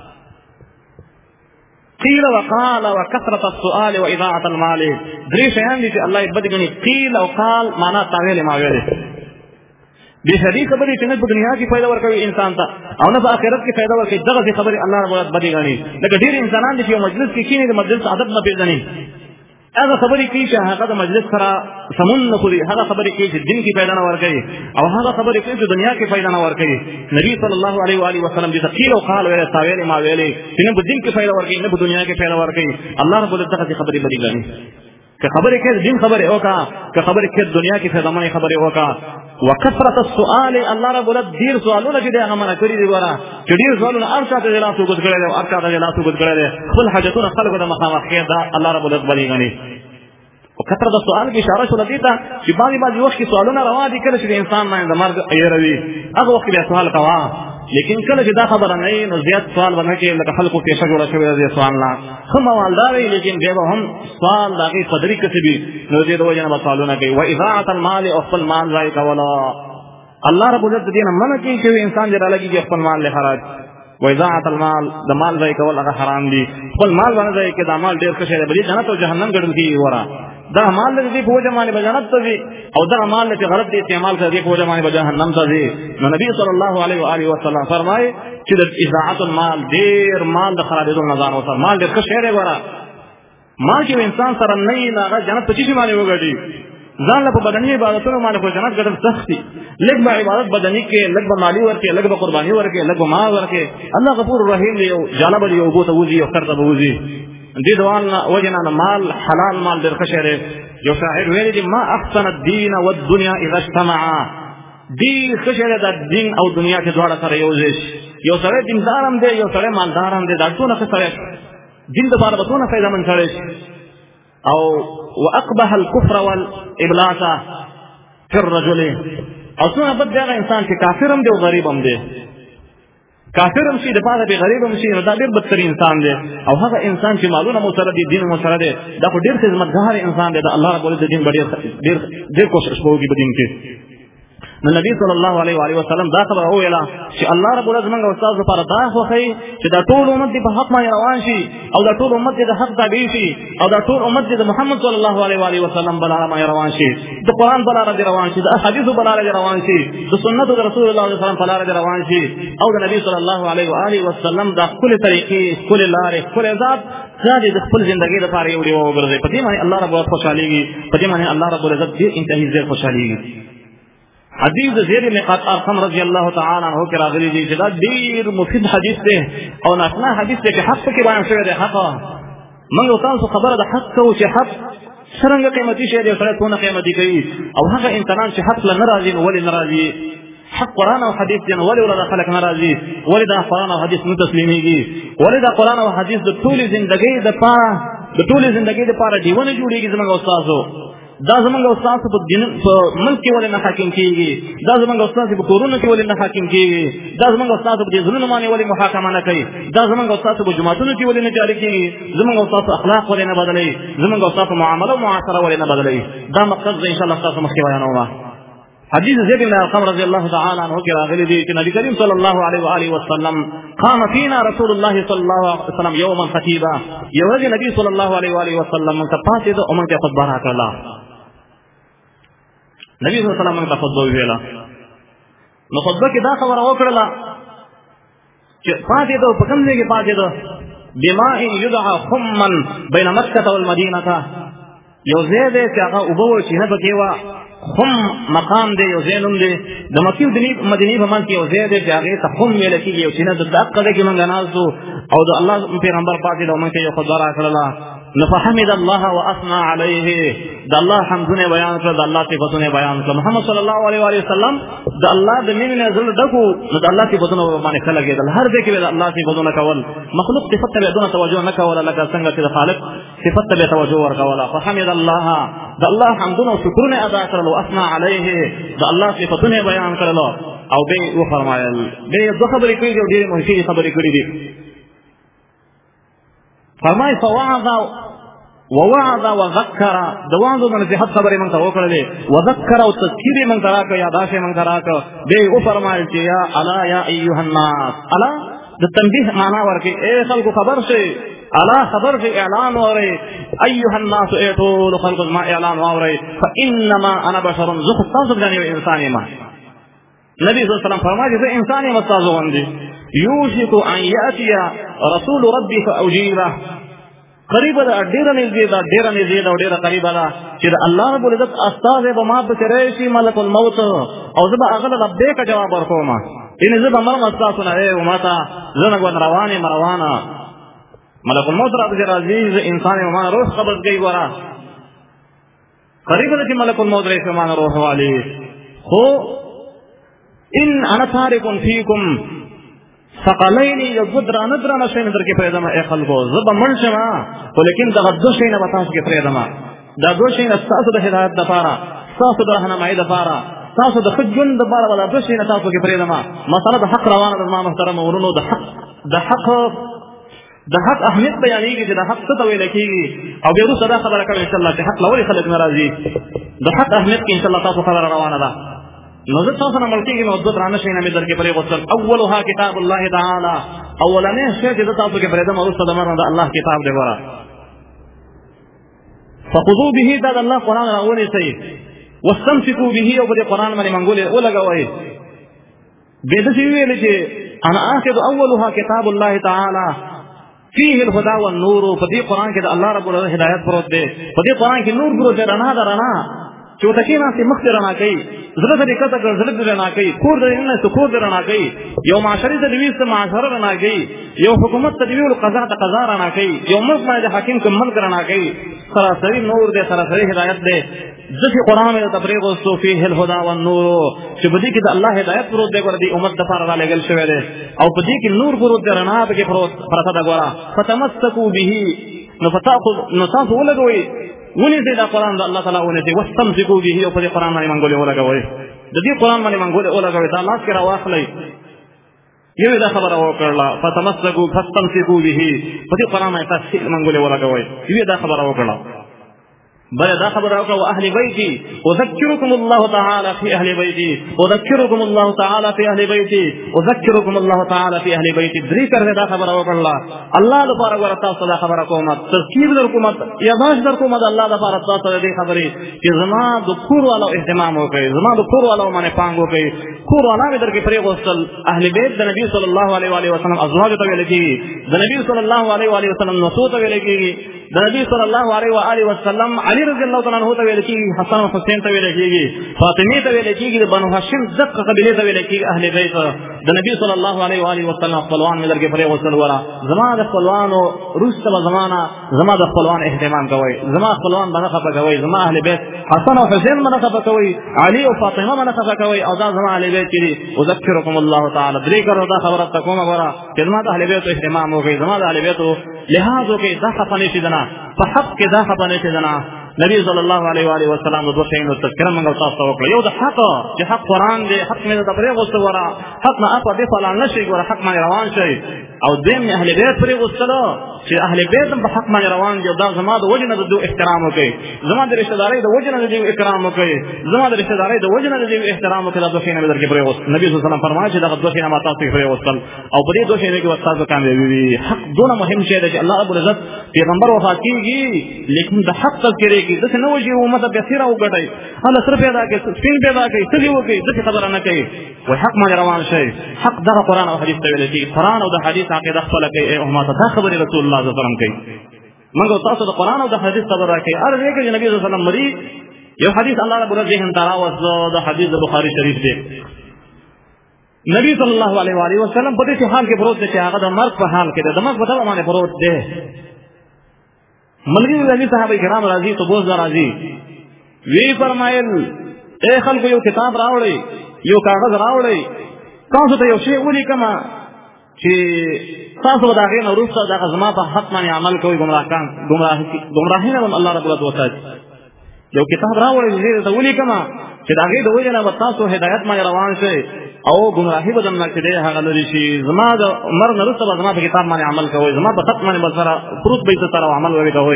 قيل وقال وكثرة السؤال وإضاعة المال. درې شیان دي چې الله بدی ګڼي قيل او قال معنا تاویل ما ویل دي شدي خبرې چې نه په دنیا کې فائدہ ورکوي انسان ته او نه په آخرت کې فائدہ ورکوي دغه خبرې الله رب العزت بدی ګڼي. لکه ډېر انسانان دي چې یو مجلس کې کېني د مجلس ادب نه پیژني هغه خبرې کوي چې هغه د مجلس سره سمون نه خوري هغه خبرې کوي چې دین کې فائدہ نه ورکوي او هغه خبرې کوي چې دنیا کې فائدہ نه ورکوي. نبی صلی الله علیه و آله وسلم دې قیل او قال ویل تاویل ما ویلې چې نه په دین کې فائدہ ورکوي نه په دنیا کې فائدہ ورکوي. الله رب العزت دغه خبرې بدی ګڼي. که خبرې کوي دین خبرې وکړه که خبرې کوي دنیا کې فائدہ مند خبرې وکړه. وکثرت السؤال الله رب العزت ډیر سوالونه چې هغه منع کړی دی ګوره چې ډیر سوالونه هر چا ته لاس وګد کړی دی هر چا ته لاس وګد کړی دی خپل حاجتونه خلکو ته مخامخ کړي دا الله رب العزت بدی ګڼي. وکثرت السؤال کی اشاره شو لدی ته چې بعضی وخت کې سوالونه روا دي کله چې انسان باندې د مرګ ایروي هغه وخت به سوال کوا لیکن کله چې دا خبره نه وي نو زیات سوال ونه کې لکه خلکو پیسې جوړه شوې ده سوال نه هم مالدار وي لیکن دی به هم سوال دغه قدرې کسبي نو دې د وجه نه سوالونه کوي و اضاعه المال او خپل مال ضایع کولا الله رب العزت دې نه منع کوي چې انسان دې رالګي خپل مال له خراج و اضاعه المال د مال ضایع کول هغه حرام دي خپل مال باندې ضایع کې د مال ډېر څه دی بلې جنت او جهنم ګډل دي ورا دا مال دې په وجه باندې جنت ته دي او دا مال چې غلط دي استعمال کوي په وجه باندې جهنم ته دي نو نبی صلی الله علیه و آله وسلم فرمایي چې د اضاعه المال ډېر مال د خرابېدو نه ځان وسه مال ډېر ښه شی دی ورا مال چې انسان سره نه هغه جنت ته چی باندې وګړي ځان له بدني عبادتونو باندې په جنت ګټل سختي لږ به عبادت بدني کې لږ به مالی ورکې لږ به قرباني ورکې لږ به مال ورکې الله غفور رحیم دی او جالب دی او بوته وځي او کرته وځي دې دوان وجنا مال حلال مال ډېر ښه شی دی یو شاعر ویلي دي ما احسن الدين والدنيا اذا اجتمعا دې ښه شی دی د دین او دنیا کې دواړه سره یو ځای یو سره دیندار هم دی یو سره مالدار هم دی دا ټول ښه سره دین د بار بتونه فائدہ من سره او واقبح الكفر والابلاس في الرجل او څنګه بد دی انسان چې کافر هم دی او غریب هم دی کافر هم شي د پاره به غریب هم شي دا ډېر بدتر انسان دی او هغه انسان چې مالونه مو سره دي دین مو سره دی دا خو ډېر خدمتګار انسان دی دا الله رب العزت دین ډېر کوشش کوي په دین کې نو نبی صلی الله علیه و آله وسلم دا خبر او ویلا چې الله رب العزت موږ استاد لپاره دا خوخی چې دا ټول امت په حق باندې روان شي او دا ټول امت د حق تابع شي او دا ټول امت د محمد صلی الله علیه و آله وسلم بل باندې روان شي د قران بل باندې روان شي د احادیث بل باندې روان شي د سنت د رسول الله صلی الله علیه وسلم بل باندې روان شي او د نبی صلی الله علیه و آله وسلم د خپل طریقې خپل لارې خپل ذات ځکه د خپل ژوندۍ لپاره یو دی وګرځي په دې باندې الله رب العزت خوشاليږي په دې باندې الله رب العزت دې انتهایی زیات خوشاليږي حدیث زیر مقات ارقم رضی الله تعالی عنہ کې راغلی دی چې دا ډیر مفید حدیث دی او ناشنا حدیث دی چې حق کې بیان شوی دی حق موږ تاسو خبره د حق کو چې حق څنګه قیمتي شی دی سره څونه قیمتي کوي او هغه انسان چې حق له ناراضي نو ولې ناراضي حق قرآن او حدیث دی نو ولې ولا خلک ناراضي ولې دا قرآن او حدیث نو تسلیميږي ولې دا قرآن او حدیث د ټولې ژوندۍ د پاره دیونه جوړیږي زموږ استادو دا زمونږ استاد په ملک کې ولې نه حاکم کیږي دا زمونږ استاد په کورونو کې ولې نه حاکم کیږي دا زمونږ استاد په ځینو باندې ولې محاکمه نه کوي دا زمونږ استاد په جماعتونو کې ولې نه جاری کیږي زمونږ استاد اخلاق ولې نه بدلوي زمونږ استاد معامله او معاشره ولې نه بدلوي دا مقصد ان شاء الله تاسو مخکې بیانوم حدیث زید بن ارقم رضی الله تعالی عنہ کې راغلی دی چې نبی کریم صلی الله علیه و آله وسلم قام فينا رسول الله صلی الله علیه وسلم یوما خطیبا یوه نبی صلی الله علیه و آله وسلم ته پاتې د عمر کې خطبه راکړه نبی صلی الله علیه وسلم ته خطبه ویلا نو خطبه کې دا خبره وکړه چې پاتې دو په کوم ځای کې پاتې دو بما يدعى خما بين مکه والمدینه یو ځای دی چې هغه وبو چې نه پکې وا خم مقام دی یو ځای نوم دی د مکې د مدینې په منځ کې یو ځای دی چې هغه ته خم ویل کېږي او چې نه د دقه کې مونږ نازو او د الله پیغمبر پاتې دو مونږ ته یو خبره راکړه نفحمد الله واثنى عليه د الله حمدونه بیان کړ د الله صفاتونه بیان کړ محمد صلی الله علیه و آله وسلم د الله د مینې نزل دغو د الله صفاتونه باندې خلګېدل هر ځای کې د الله صفاتونه کول مخلوق صفات ته دونه توجه نه کول لکه څنګه چې د خالق صفات ته توجه ورکول فحمد الله د الله حمدونه او شکرونه ادا کړل او اثنى عليه د الله صفاتونه بیان کړل او به و فرمایل به د خبرې کوي او ډېرې مهمه خبرې کړې دي فرمای ووعظ وذكر دوانو د نصيحت خبرې مونږ ته وکړلې وذكر او تذکیر مونږ ته راکړ یاداشه مونږ ته راکړ به او فرمایل چې یا الا یا ایها الناس الا د تنبیه معنا ورکې اے خلکو خبر شي الا خبر شي اعلان اوري ایها الناس اے ټول خلکو ما اعلان اوري فانما انا بشر ذو خصاص غني انسان ما نبی صلی الله علیه وسلم فرمایي چې انسان یې مستازو باندې یوشک ان یاتي رسول ربي فاجیبه قریب ده ډیر نږدې ده ډیر قریب ده چې الله رب العزت استاد به ما په راشي ملک الموت او زه به هغه لبیک جواب ورکوم ان زه به مرم استاد نه او ماته زنه روانه ملک الموت راځي انسان ما روح خبر کوي ورا قریب ده چې ملک الموت راځي ما روح والی خو ان انا تارک فیکم ثقلین یذرا ندرا شین در کې پیدا ما خلکو زب منشما ولیکن دا دو شین به تاسو کې پیدا ما دا دو شین تاسو د هدایت لپاره تاسو د رهنمایي لپاره تاسو د خجون د بار ولا د شي نه تاسو کې پرېدما مسله د حق روانه د ما محترم ورونو د حق اهمیت بیانېږي چې د حق څه ته ویل کېږي او بیا وروسته دا خبره کوي ان شاء الله چې حق لوري خلک ناراضي د حق اهمیت کې ان شاء الله تاسو خبره روانه ده نو زه تاسو نه ملکیږي نو د درانه شي نه مې درکې پرې غوښتل اولها کتاب الله تعالی اولنې شی چې تاسو کې پرې د وروسته د مرنه د الله کتاب دی ګوره فخذوا به دا الله قرآن راونی سي واستمسكوا به او په قرآن باندې منګولې ولګوي به د څه ویل چې انا اخذ اولها کتاب الله تعالی فيه الهدى والنور په دې قرآن کې د الله رب العزت هدایت پروت دی په دې قرآن کې نور پروت دی رڼا ده رڼا چې وتکینا سي مخ رڼا کوي زړه دې کته کړ زړه دې رڼا کوي کور دې نه سکور دې رڼا کوي یو معاشري دې ویسته معاشره رڼا کوي یو حکومت دې ویل قضا ته قضا رڼا کوي یو ملک باندې حاکم کوم ملک رڼا کوي سراسری نور دې سراسری هدایت دې ځکه قرآن مې تبلیغ او فيه الهدى والنور چې په دې کې د الله هدایت پروت دی ګور دې امت د پاره را لګل شوی دی او په دې کې نور پروت دی رڼا په کې پروت ده ګور فتمسكوا به نو تاسو ولګوي ونی دې دا قرآن د الله تعالی ونی دې واستمسكوا به او په دې قرآن باندې منګولې ولګوي د دې قرآن باندې منګولې ولګوي دا لاس کې راواخلې یو دا خبره وکړه فتمسكوا فاستمسكوا به په دې قرآن باندې تاسو منګولې ولګوي یو دا خبره وکړه بل دا خبر اوکا و اهل بیتی اذکرکم الله تعالی فی اهل بیتی اذکرکم الله تعالی فی اهل بیتی اذکرکم الله تعالی فی اهل بیتی دری کرده دا خبر اوکا اللہ لپاره ورتا صدا خبر کومت تذکیر در کومت یاداش در کومت اللہ لپاره تاسو دې خبرې چې زما د کور والو اهتمام وکړي زما د کور والو باندې پانګ وکړي کور والا مې درکې پرې غوښتل اهل بیت د نبی صلی الله علیه و علیه وسلم ازواج ته ویل کېږي د نبی صلی الله علیه و علیه وسلم نسو ته ویل کېږي د نبی صلی الله علیه و آله وسلم علی رضی الله تعالی عنہ ته ویل کېږي حسن او حسین ته ویل کېږي فاطمه ته ویل کېږي د بنو هاشم دغه قبیله ته ویل کېږي اهل بیت د نبی صلی الله علیه و آله وسلم خپلوان مې درکې پرې غوښتل ورا زما د خپلوانو روسته زمانہ زما د خپلوان اهتمام کوي زما خپلوان باندې خبره کوي زما اهل بیت حسن او حسین باندې خبره کوي علی او فاطمه باندې خبره کوي او دا زما اهل بیت دي اذکرکم الله تعالی درې کړه دا خبره تکوم ورا چې زما د اهل بیت اهتمام وکړي زما د اهل بیت لحاظ وکړي دا خپنه شي دنا په حق کې دا خبره نشي دنا نبی صلی الله علیه و آله وسلم د دوه شیانو تذکرہ موږ تاسو وکړو یو د حق چې حق قرآن دی حق مې د تبلیغ وسوره حق نه اپ دې فلان نشي ګور حق باندې روان شي او دیم اهل بیت پرې وسلو چې اهل بیت په حق باندې روان دي دا زما د وجنه د احترام وکړي زما د رشتہ داري د وجنه د اکرام وکړي زما د رشتہ داري د وجنه د احترام وکړي د دوه شیانو درکې پرې وس نبی صلی الله علیه وسلم فرمایي چې دا دوه شیانو تاسو پرې وسل او په دې دوه شیانو کې تاسو کامیابی حق دونه مهم شی دی چې الله رب العزت پیغمبر وفات کیږي لیکن د حق تذکرې کې د څه نو چې امت به سیره وګټي الله سره پیدا کوي سپین پیدا کوي څه وکړي د خبره نه کوي وای حق ما روان شي حق د قرآن او حدیث ته ویل دي قرآن او د حدیث عقیده خپل کوي او امت ته خبره رسول الله صلی الله علیه وسلم کوي موږ تاسو د قرآن او د حدیث خبره کوي ار دې کې نبی صلی الله علیه وسلم مری یو حدیث الله رب العزت ذهن تراوس د حدیث د بخاری شریف دی نبی صلی الله علیه و آله وسلم په دې حال کې پروت دی چې هغه د مرګ په حال کې د مرګ په ډول باندې پروت دی ملګری نبی صحابه کرام راضي تو بوز راضي وی فرمایل اے خلکو یو کتاب راوړی یو کاغذ راوړی تاسو ته یو شی ولیکما چې تاسو دا غي نو روسه دا زما په حق باندې عمل کوي گمراهی نه الله رب العزت وتعالى یو کتاب راوړی دې ته ولیکما چې دا غي د وجنه تاسو هدایت باندې روان شئ او گمراهی بدن نه کړي هغه لري شي زما د عمر نه رسته زما په کتاب باندې عمل کوي زما په خط باندې بسره پروت به تر عمل وکړي کوي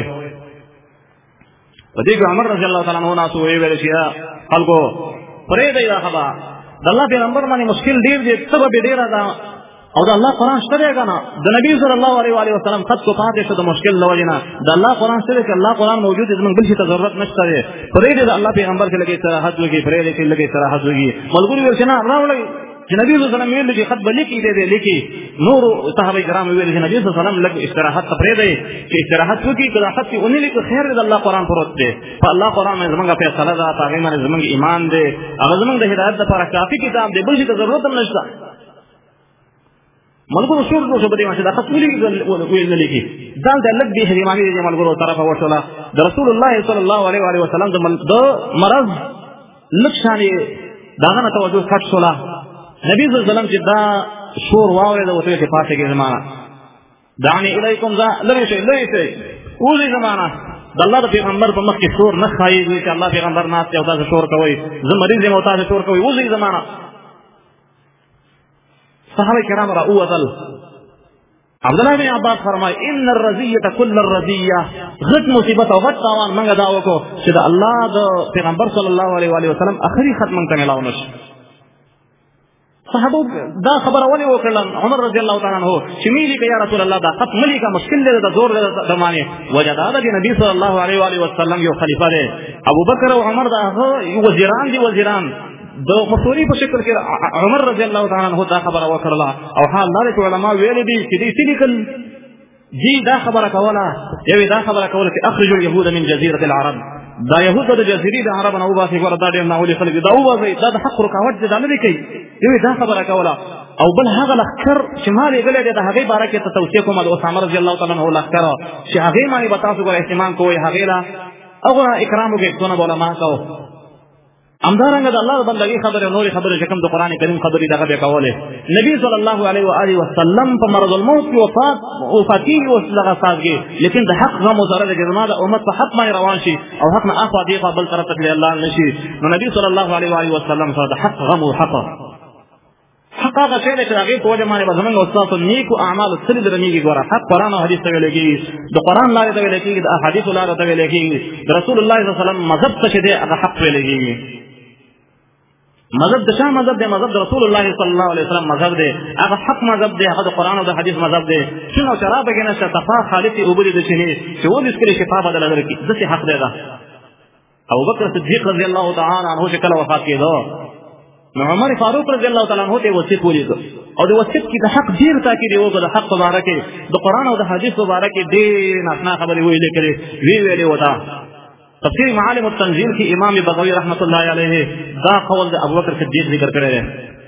په دې کې عمر رضی الله تعالی عنہ ناسو ویل شي خلکو پرې دی دا خبره د الله پیغمبر باندې مشکل ډیر دی سبب ډیر ده او د الله قرآن شته کنه د نبی صلی الله علیه و آله وسلم خط کو پاتې شو د مشکل لوجنا د الله قرآن شته چې الله قرآن موجود دی موږ بل شي ته ضرورت نشته دی پرې دی د الله پیغمبر کې لګي صراحت وږي پرې دی کې لګي صراحت وږي ملګری ورشنه راوړی چې نبی صلی الله علیه وسلم ویل چې خط بلیکي دی لیکي نور صحابه کرام ویل چې نبی صلی الله علیه وسلم لګ استراحت پرې دی چې استراحت وکي کله خط کې اونې لیکو خیر دی الله قرآن پروت دی په الله قرآن زمونږ فیصله ده هغه باندې زمونږ ایمان دی هغه زمونږ د هدایت لپاره کافي کتاب دی بل شي ته ضرورت نشته ملګرو شور شو بده ماشه دا خپلې ویل نه لیکي ځان د لګ به امامي د ملګرو طرفه وشولا د رسول الله صلی الله علیه و وسلم د مرض لکشانې داغه نه توجه کټ شولا نبی صلی الله علیه وسلم چې دا شور واورې د وته کې پاتې کې زمانہ دانی الیکم ذا لری شي اولی زمانہ د الله د پیغمبر په مخ کې شور نه ښایي چې الله پیغمبر ناست دی او تاسو شور کوئ، زه مریض یم او تاسو شور کوئ، وځئ زمانه. صحابه کرام راووتل. عبدالله بن عباس فرمای ان الرزیة کل الرزیة، غټ مصیبت او غټ تاوان منګه دا وکړو چې د الله د پیغمبر صلی الله علیه و وسلم اخري خط منګ ته ملاو نشي. صحابه دا خبره ولې وکړل؟ عمر رضی الله تعالی عنہ چې میلی که یا رسول الله دا خط ملي کا مشکل دی، د زور د معنی وجدا د نبی صلی الله علیه و وسلم یو خلیفہ دی، ابو بکر او عمر دا وزیران دي، وزیران د مصوري په شکل کې عمر رضی الله تعالی عنہ دا خبره وکړه. او حال دا چې علما ویل دي چې دې سلیکل دي دا خبره کوله، یوه دا خبره کوله چې اخرجوا اليهود من جزيره العرب، دا يهود د جزيره د عرب نه وباسي، ګوره دا ډېر ناولي خلک دا وباسي، دا د حق رکاوټ دي، دا نه دي کوي. یوه دا خبره کوله. او بل هغه لښکر چې ما لېږلی دی د هغې باره کې ته توصیه کوم د اسامه رضی الله تعالی عنه لښکر چې هغې باندې به تاسو ګوره اهتمام کوئ، هغې له هغه اکرام وکړئ، څونه به علما کوو. همدارنګه د الله د بندګۍ خبرې او نورې خبرې چې کوم د قرآن کریم خبرې دغه به کولې. نبي صلی الله علیه و آله وسلم په مرض الموت کې وفات کېږي اوس دغه سازګي، لیکن د حق غم او ضرر چې زما د امت په حق باندې روان شي او حق نه اخوا دېخوا بل طرف ته تللی الله نشي. نو نبي صلی الله علیه و آله وسلم سره د حق غم او حق هغه شی دی چې هغې په وجه باندې به زموږ او ستاسو نیکو اعمالو څه درنېږي. ګوره حق قرآن او حدیث ته ویلی کېږي، د قرآن لارې ته ویلی کېږي، د احادیثو لارې ته ویلی کېږي، د رسول الله صلی الله علیه وسلم مذهب څه چې دی هغه حق ویلی کېږي. مذهب د چا مذهب دی؟ مذهب د رسول الله صلی الله علیه وسلم مذهب دی، هغه حق مذهب دی، هغه د قرآن او د حدیث مذهب دی. چون او شراب کې نشته، صفا خالصې اوبه دي د چینې چې وڅښلې شفا به دله درکړي، داسې حق دی. دا ابوبکر صدیق رضی الله تعالی عنه چې کله وفات کېده، نو عمر فاروق رضی الله تعالی عنه ته وصیت ولیکه، او د وصیت کې د حق ډېر تاکید یې وکړ، د حق په باره کې د قرآن او د حدیث په باره کې ډېر ناشنا خبرې ویلې کړې ویلې وته. تفسیر معالم التنزیل کی امام بغوی رحمت اللہ علیہ دا قول دا ابوبکر صدیق ذکر کرے رہے.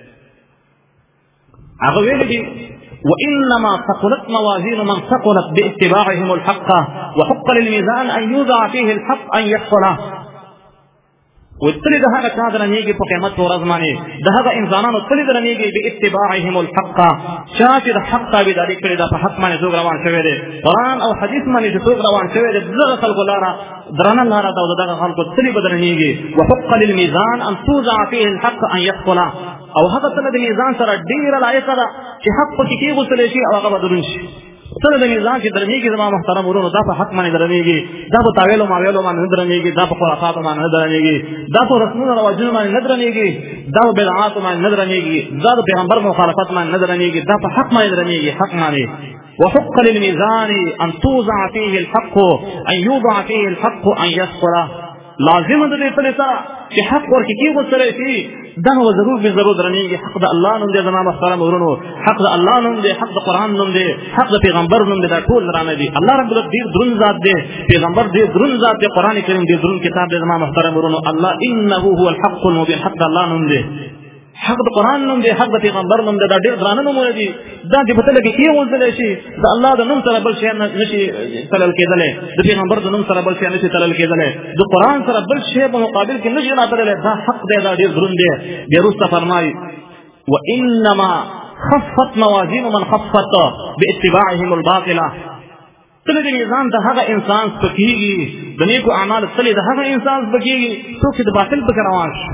هغه ویل دي وانما ثقلت موازين من ثقلت باتباعهم الحق وحق للميزان ان يوضع فيه الحق ان يحصل. وتلي ده هغه چا درنیږي په قیامت ورځ باندې، د هغه انسانانو تلي درنیږي باتباعهم الحق، چا چې د حق تابعداري کړې ده، په حق باندې څوک روان شوی دی، قرآن او حدیث باندې چې څوک روان شوی دی، دغه خلکو لاره درنه لاره ده او دغه خلکو تلي به درنیږي. وحق للميزان ان توضع فيه الحق ان يثقل، او هغه تل د میزان سره ډېره لایقه ده چې حق پکې کېغوستلی شي او هغه به دروند شي. تل د میزان چې درنیږي زما محترم ورونو، دا په حق باندې درنیږي، دا په تاویلو ماویلو باندې نه درنیږي، دا په خرافاتو باندې نه درنیږي، دا په رسمونو رواجونو باندې نه درنیږي، دا په بدعاتو باندې نه درنیږي، دا د پیغمبر مخالفت باندې نه درنیږي، دا په حق باندې درنیږي، حق باندې. وحق للميزان ان توضع فيه الحق ان يوضع فيه الحق ان يثقل. لازم د دې په سره چې حق ورکې کېغوستلی شي، دا نو ضرور به ضرور درنیږي. حق د الله نوم دی زما محترم ورونو، حق د الله نوم دی، حق د قرآن نوم دی، حق د پیغمبر نوم دی، دا ټول درانه دي. الله رب العزت ډېر دروند ذات دی، پیغمبر ډېر دروند ذات دی، قرآن کریم ډېر دروند کتاب دی زما محترم ورونو. الله انه هو الحق المبین، حق د الله نوم دی، حق د قرآن نوم دی، حق د پیغمبر نوم دی، دا ډېر درانه نومونه دي. دا چې په تله کې کېغوستلی شي، د الله د نوم سره بل شی نشي تلل کېدلی، د پیغمبر د نوم سره بل شی نشي تلل کېدلی، د قرآن سره بل شی په مقابل کې نشي راتللی. دا حق دی، دا ډېر دروند دی. بیا وروسته فرمایي وانما خفت موازین من خفت باتباعهم الباطله. تل د میزان د هغه انسان سپکېږي، د نیکو اعمالو تلې د هغه انسان سپکېږي څوک چې د باطل پکې روان شي.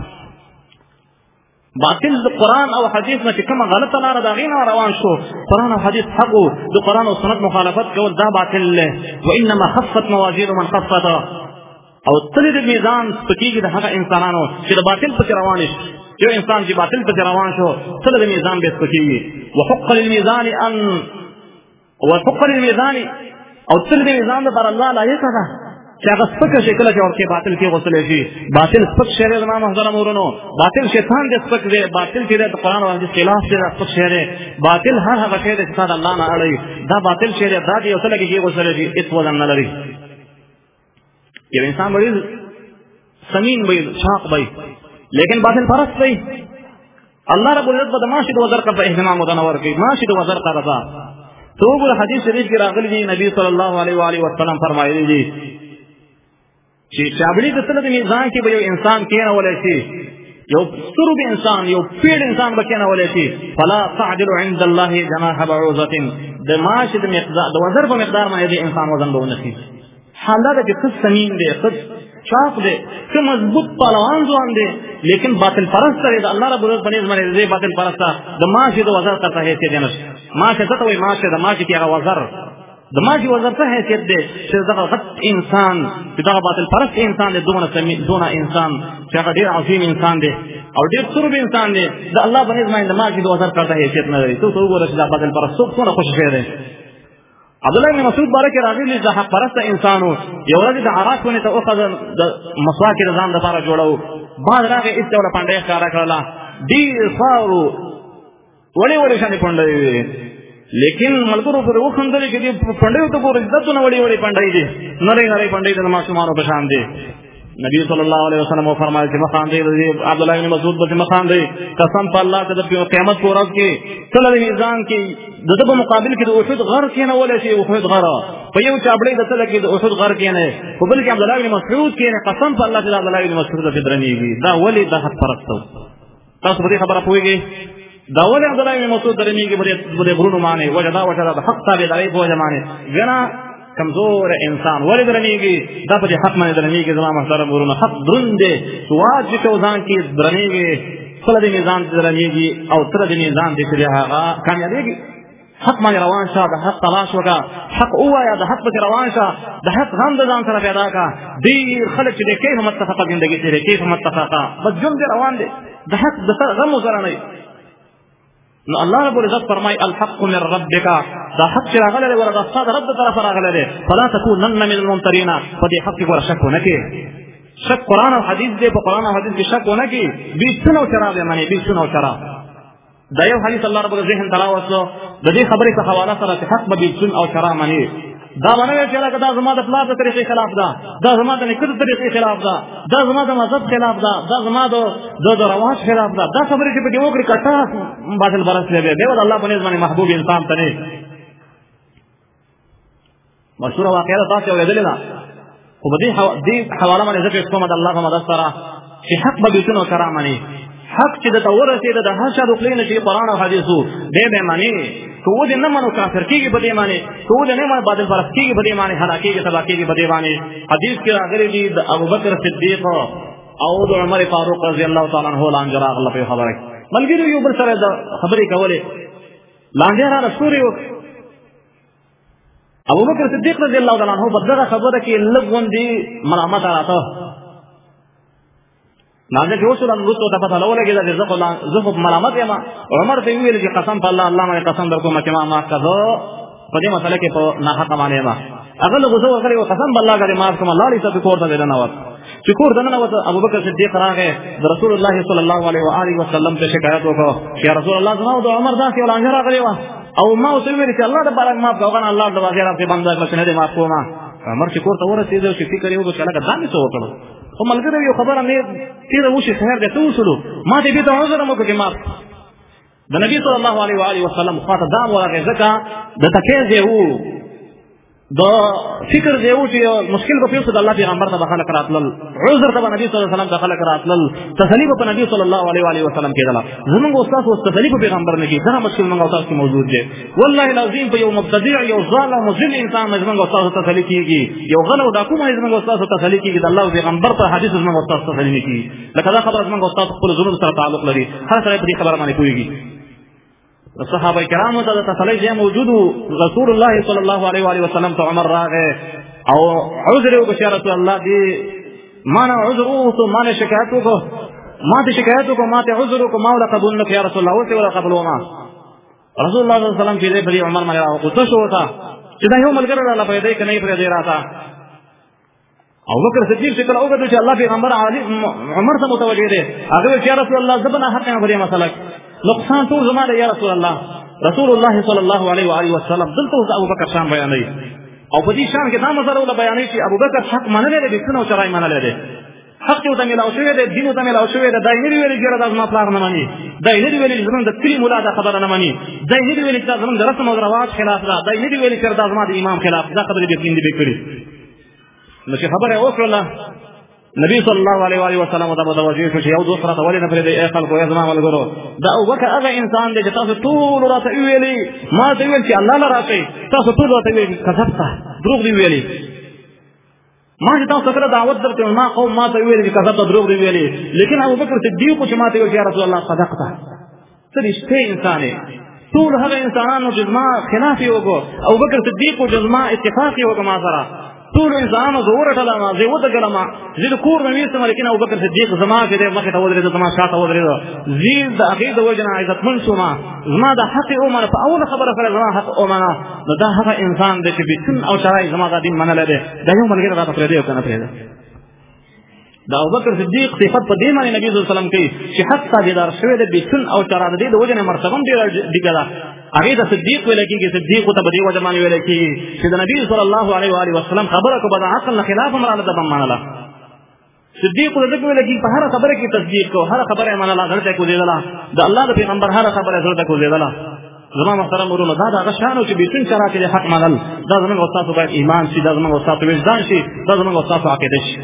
باطل د قرآن او حدیث نه چې کومه غلطه لاره د هغې نه روان شو، قرآن او حدیث حق و، د قرآن او سنت مخالفت کول دا باطل دی. وانما خفت موازین من خفت، او تل د میزان سپکېږي د هغه انسانانو چې د باطل پکې روان شي. یو انسان چې باطل پکې روان شو، تل د میزان به سپکېږي. وحق للميزان او تل د میزان لپاره الله لایقه ده چې هغه سپکه شي کله چې ورکې باطل کې غوستلی شي. باطل سپک شی دی زما محترم ورونو، باطل شیطان دی سپک دی، باطل چې دی د قرآن او حدیث خلاف دی، دا سپک شی دی. باطل هر هغه شی دی چې تا د الله نه اړوي، دا باطل شی دی، دا د یو څه لکې کې غوستلی شي، هېڅ وزن نه لري. یو انسان به سمین وي، چاق وي، لیکن باطل پرست وي. الله رب العزت به د ماشي د وزر ته په اهتمام ودانه ورکوي، ماشي د وزر ته رضا. تو وګوره حدیث شریف کې راغلی دی، نبی صلی الله علیه و آله وسلم فرمایلی دي چې چابړي د تل د میزان کې به یو انسان کېنولی شي، یو سترګ انسان، یو پیړ انسان به کېنولی شي. فلا تعدل عند الله جناح بعوضة، د ماشي د وزر په مقدار باندې د انسان وزن به ونشي. حال دا چې ښه سمین دی، ښه چاپ دی، ښه مضبوط پهلوان ځوان دی، لیکن باطل پرست دی. د الله رب العزت په نسبت باندې دی باطل پرسته د ماشي د وزر ته حیثیت نشته. ماشه څه ته وایي؟ ماشه د ماشي کې هغه وزر د ماشي وزر ته حیثیت دی چې دغه غټ انسان چې دغه باطل پرست انسان دی، دونه انسان چې هغه ډېر عظیم انسان دی او ډېر سروب انسان دی، د الله په نسبت باندې د ماشي د وزر ته حیثیت نه لري. ته وګوره چې دا باطل پرست څوک څونه خوشي شوی دی. عبدالله بن مسعود بارک راغلی د حق پرست انسانو یو ورځ د عراق ونې ته وخذ د مسواک د ځان لپاره جوړو، بعد راغی ایست ډوله پنډۍ ښکاره کړله، ډېر خاورو وړې وړې شانې پنډۍ وې، لیکن ملګرو پرې وخندلې چې دې پنډیو ته ګورې دا څونه وړې وړې پنډۍ دي، نرۍ نرۍ پنډۍ د ماشومانو په شان دي. نبی صلی الله علیه وسلم فرمایي چې مخاندې عبدالله بن مسعود به مخاندې قسم په الله چې د قیامت په ورځ کې کله د میزان کې د ده په مقابل کې د احد غر کېنولی شي. احد غر په یو چابړۍ د تله کې د احد غر کېنی، په بل کې عبدالله بن مسعود کېنی. قسم په الله چې د عبدالله بن مسعود ته درنېږي. دا ولې دا حق پرست و؟ تاسو په دې خبره پوهېږئ؟ دا ولې عبدالله بن مسعود درنېږي په دې غرونو باندې؟ وجه دا وجه دا د حق تابعدارۍ په وجه باندې. ګنه کمزور انسان ولې درنېږي؟ دا په دې حق باندې درنېږي. زما محترم ورونه، حق دروند دی، سواد چې کو ځان کې درنېږي، خپله د میزان ته درنېږي او تره د میزان دی چې هغه کامیابېږي. حق باندې روان شه، د حق تلاش وکړه، حق ووایه، د حق پسې روان شه، د حق غم د ځان سره پیدا کړه. ډېر خلک چې د کیف متفقه زندګي تېرې، کیف متفقه بس ژوند دې روان دی، د حق د غم سره نه. نو الله رب العزت فرمای الحق من ربک، دا حق چې راغلی دی ورته ستا د رب د طرفه راغلی دی. فلا تکونن من الممترین، په دې حق کې ګوره شک ونه کړې. شک قرآن او حدیث دی، په قرآن او حدیث کې شک ونه کړې. بیسونه او شراب یې منې، بیسونه او شراب. دا یو حدیث الله رب العزت ذهن ته راوستو د دې خبرې په حواله سره چې حق به بیسون او شراب منې. دا باندې چې لکه دا زما د پلار د طریقې خلاف ده، دا زما د نیکه د طریقې خلاف ده، دا زما د مذهب خلاف ده، دا زما د رواج خلاف ده. دا خبرې چې پکې وکړي کټه باطل برس دی، دی ول الله په نسبت باندې محبوب انسان ته نه. مشهوره واقعه تاسو اورېدلې ده، خو په دې حواله باندې ذکر کوم د الله په مدد سره چې حق به بیسون او شراب منې. حق چې د ته ورسېده د هر چا روخلې نه چې قرآن او حدیثو دی به منې. که و دې نه منو کافر کېږي په دې باندې، که و دې نه منو باطل پرست کېږي په دې باندې، هلاکېږي تباه کېږي په دې باندې. حدیث کې راغلي دي د ابوبکر صدیق او د عمر فاروق رضی الله تعالی عنه لانجه راغله په خبره ملګري یو بل سره د خبرې کولې، لانجه راغله سوري ابوبکر صدیق رضی الله تعالی عنه په دغه خبره کې لږ غوندې ملامت راته نازل چې وشو لنګوتو ته پته لګېده چې زه خو ملامت یم. عمر ته ویل چې قسم په الله باندې قسم در کوم چې ما معاف کړه په دې مسله کې په ناحقه باندې یم. هغه له غوسه وکړې او قسم بالله باندې معاف کوم. الله دې کور ته دننوت. چې کور دننوت ابوبکر صدیق راغی د رسول الله صلی الله علیه و آله وسلم ته شکایت وکړ چې یا رسول الله زما او د عمر داسې یو لانجه راغلی وه او ما ورته وویل چې الله دې بالک معاف کړه، الله د واجب راته بنده کړه چې نه دې معاف کوم. عمر چې کور ته ورسېد چې فکر یې وکړ چې لکه ځان څه وکړو، خو ملګری یو خبره مې تېره وشي خیر دی ته وشلو ما دې بېرته عذر هم وکړو چې معاف. د نبي صلی الله علیه و آله وسلم خواته دا ورغی ځکه د تکې ځای وو، د فکر ځای وو چې مشکل به پیښ د الله پیغمبر ته به خلک راتلل، عذر ته به نبي صلی الله علیه وسلم ته خلک راتلل، تسلي به په نبي صلی الله علیه و آله وسلم کېدله. زمونږ استاد اوس تسلي په پیغمبر نه کېږي، دغه مشکل موږ استاد کې موجود دی. والله العظیم په یو مبتدع یو ظالم مذل انسان زمونږ استاد تسلي کېږي، یو غلو ډاکو باندې زمونږ استاد تسلي کېږي، د الله پیغمبر په حدیث زمونږ استاد تسلي نه کېږي. لکه دا خبره زمونږ استاد خپل ظلم سره تعلق لري، هر سړی په دې خبره باندې پوهېږي. صحابه کرامو ته د تسلی ځای موجود و. رسول الله صلی الله علیه و آله وسلم ته عمر راغی او عذر یې وکړ چې یا رسول الله دې ما نه عذر ووتو، ما نه شکایت وکړو، ما ته شکایت وکړو، ما ته عذر وکړو، ما ولا قبول نه کړ یا رسول الله، اوس یې ولا قبول وما. رسول الله صلی الله علیه وسلم چې دې په دې عمر باندې راوغوښته شو ورته چې دا یو ملګری راله پیدا که نه یې پرېږدی راته. ابوبکر صدیق چې کله وکتل چې الله پیغمبر عمر ته متوجه دی، هغه ویل چې یا رسول الله زه به ناحقه یم په دې مسله نقصان ټول زما دی یا رسول الله. رسول الله صلی الله علیه و آله وسلم دلته اوس ابوبکر شان بیانوي او په دې شان کې دا مسله ولا بیانوي چې ابوبکر حق منلی دی، بیسونه او شرای منلی دی، حق یې ورته میلاو شوی دی، دین ورته میلاو شوی دی. دا یې نه دي ویلي چې دا زما پلار نه مني، دا یې نه دي ویلي چې زموږ د کلي ملا دا خبره نه مني، دا یې نه دي ویلي چې دا زموږ د رسم او رواج خلاف ده، دا یې نه دي ویلي چې دا زما د امام خلاف ده. دا خبرې دې دین دې کړي. نو چې خبره وکړله نبی صلی الله علیه و آله وسلم ته متوجه شو چې یو دوست راته ولې نه پرېږدئ ای خلکو ای زما ملګرو، دا ابوبکر هغه انسان دی چې تاسو ټول راته ویلي، ما ته ویل چې الله نه راکئ، تاسو ټول راته ویل کذب ته دروغ دي ویلي. ما چې تاسو سره دعوت درته ما قوم ما ته ویل چې کذب دروغ دی ویلي، لیکن ابو بکر صدیق چې ما ته ویل یا رسول الله صدقته، ته رښتې انسان یې. ټول هغه انسانانو چې ما خلاف یې وکړو، ابو بکر صدیق او ما اتفاق یې وکړ ما سره، ټول انسانانو زور ټلما زه وته ګلما زه د کور مې سم، لیکن ابو بکر صدیق زما کې د مخه ته ودرېد، زما شاته ودرېد، زید د عقیده وجنه عزتمن شوم، زما د حق عمر په اوله خبره سره زما حق عمر نو دا هغه انسان دی چې بچن او چرای زما د دین منل دی، دا یو ملګری راته پرې دی او کنه پرې دی. دا ابوبکر صدیق صفات په دې معنی نبی صلی الله علیه وسلم کې چې حق تابعدار شوی دی بچن او چرای دی د وجنه مرتبه ډیر ډیګه هغه د صدیق ویل کېږي، صدیق ته بدی وجه باندې ویل کېږي چې د نبی صلی الله علیه و علیه وسلم خبره کو بد عقل نه خلاف مراله ده بمانله. صدیق ته دغه ویل کېږي په هر خبره کې تصدیق کو، هر خبره منله، غلطه کو دیدله، د الله د پیغمبر هر خبره غلطه کو دیدله. زما محترم ورونو دا هغه شانو چې بیتون چرا کې حق منل، دا زموږ استاد باید ایمان شي، دا زموږ استاد وجدان شي، دا زموږ استاد عقیده شي،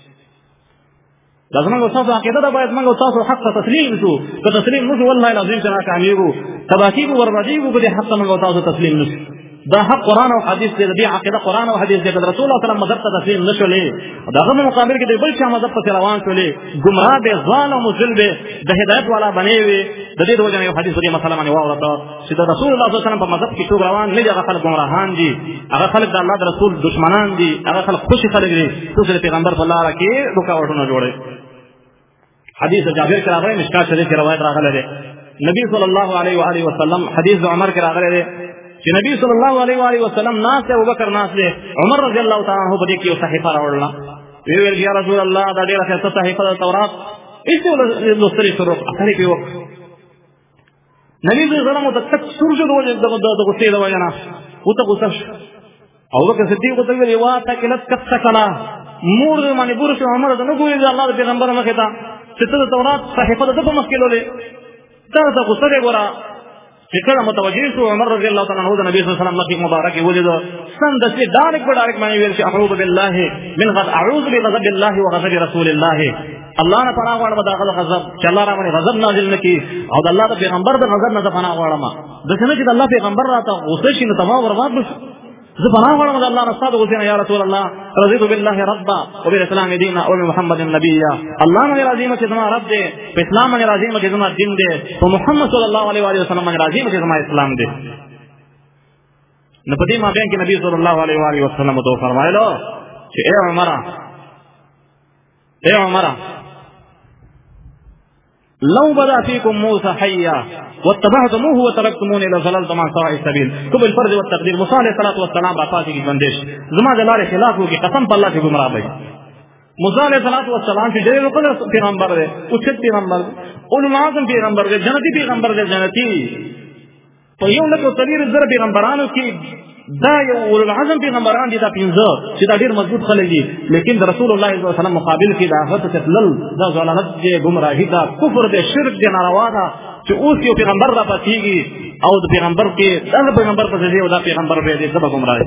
دا زموږ استاد عقیده دا باید موږ استاد حق تسلیم شو، که تسلیم نشو والله العظیم چې ناکامیږو تباکیږو وربدیږو به حق موږ استاد تسلیم نشو. دا حق قرآن او حدیث دی، دې عقیده قرآن او حدیث دی. رسول الله صلی الله علیه وسلم مذهب ته تسلیم نشولې، داغه مقابل کې د بل چا مذهب ته روان شولې، گمراه به ظالم او ظلم به د هدایت والا بنې وي. د دې وجه یو حدیث دی مثلا باندې واورته چې د رسول الله صلی الله علیه وسلم په مذهب کې څوک روان نه دي، هغه خلک گمراهان دي، هغه خلک د الله د رسول دشمنان دي، هغه خلک خوشي خلک دي، څوک د پیغمبر په لار کې رکاوټونه جوړي. حدیث جابر کې راغلی، مشکات شریف کې روایت راغلی دی، نبی صلی الله علیه و آله وسلم حدیث عمر کې راغلی دی چې نبی صلی الله علیه و آله وسلم ناس ابو بکر ناس دی، عمر رضی الله تعالی عنہ په دې کې یو صحیفه راوړل، ویل یا رسول الله دا ډیره ښه صحیفه د تورات ایسته لوستري شروع اثر کې وو. نبی صلی الله علیه وسلم ته تک سورج د غوسې د وجنا او ته غوسه او بکر صدیق ته ویل وا تکلت کتکلا مور باندې ګورش عمر ته نو ګوري الله د پیغمبر مخه ته چې ته د تورات صحیفه د په مخ کې لولې دا ته غوسه دی ګورا چې کله متوجه شو عمر رضی الله تعالی عنہ د نبی صلی الله علیه وسلم مخ مبارک ولید څنګه چې ډایرک باندې ویل چې اعوذ بالله من غضب، اعوذ بغضب الله وغضب رسول الله، الله نه پناه غواړم دا غضب چې الله را باندې غضب نازل نکي او د الله د پیغمبر د غضب نه پناه غواړم، د څنګه چې د الله پیغمبر راته غوسه شي نو تمام برباد بشي. زه پناه غواړم د الله نه ستاسو غوسه نه یا رسول الله، رضیت بالله ربا وبالاسلام دینا وبمحمد نبیا، الله مې راضي چې زما رب دې، په اسلام مې راضي چې زما دین دې، په محمد صلی الله علیه و آله وسلم مې راضي چې زما اسلام دې. نو په دې مابین کې نبی صلی الله علیه و آله وسلم ته فرمایلو چې اے عمر لو بدا فيكم موسى حيا واتبعتموه وتركتموني لضللتم عن سواء السبيل. تو بالفرض والتقدير موسی علیہ الصلوۃ والسلام را پاتې کی بندش زما د لارې خلاف وکي، قسم په الله چې گمراه وي. موسی علیہ الصلوۃ والسلام چې ډېر لوی پیغمبر دی، اوچت پیغمبر، علماء اعظم پیغمبر دی، جنتی پیغمبر دی، جنتی په یو لکه تلیر زره پیغمبرانو کې دا یو العظم پیغمبران دي، دا پنځه چې دا ډېر مضبوط خلک دي، لیکن د رسول الله صلی الله علیه وسلم مقابل کې دا غلط تلل، دا ضلالت دی، گمراهی دا، کفر دی، شرک دی، ناروا ده چې اوس یو پیغمبر را پاتېږي او د پیغمبر کې دا پیغمبر په ځای او دا پیغمبر به دې سبا گمراهي.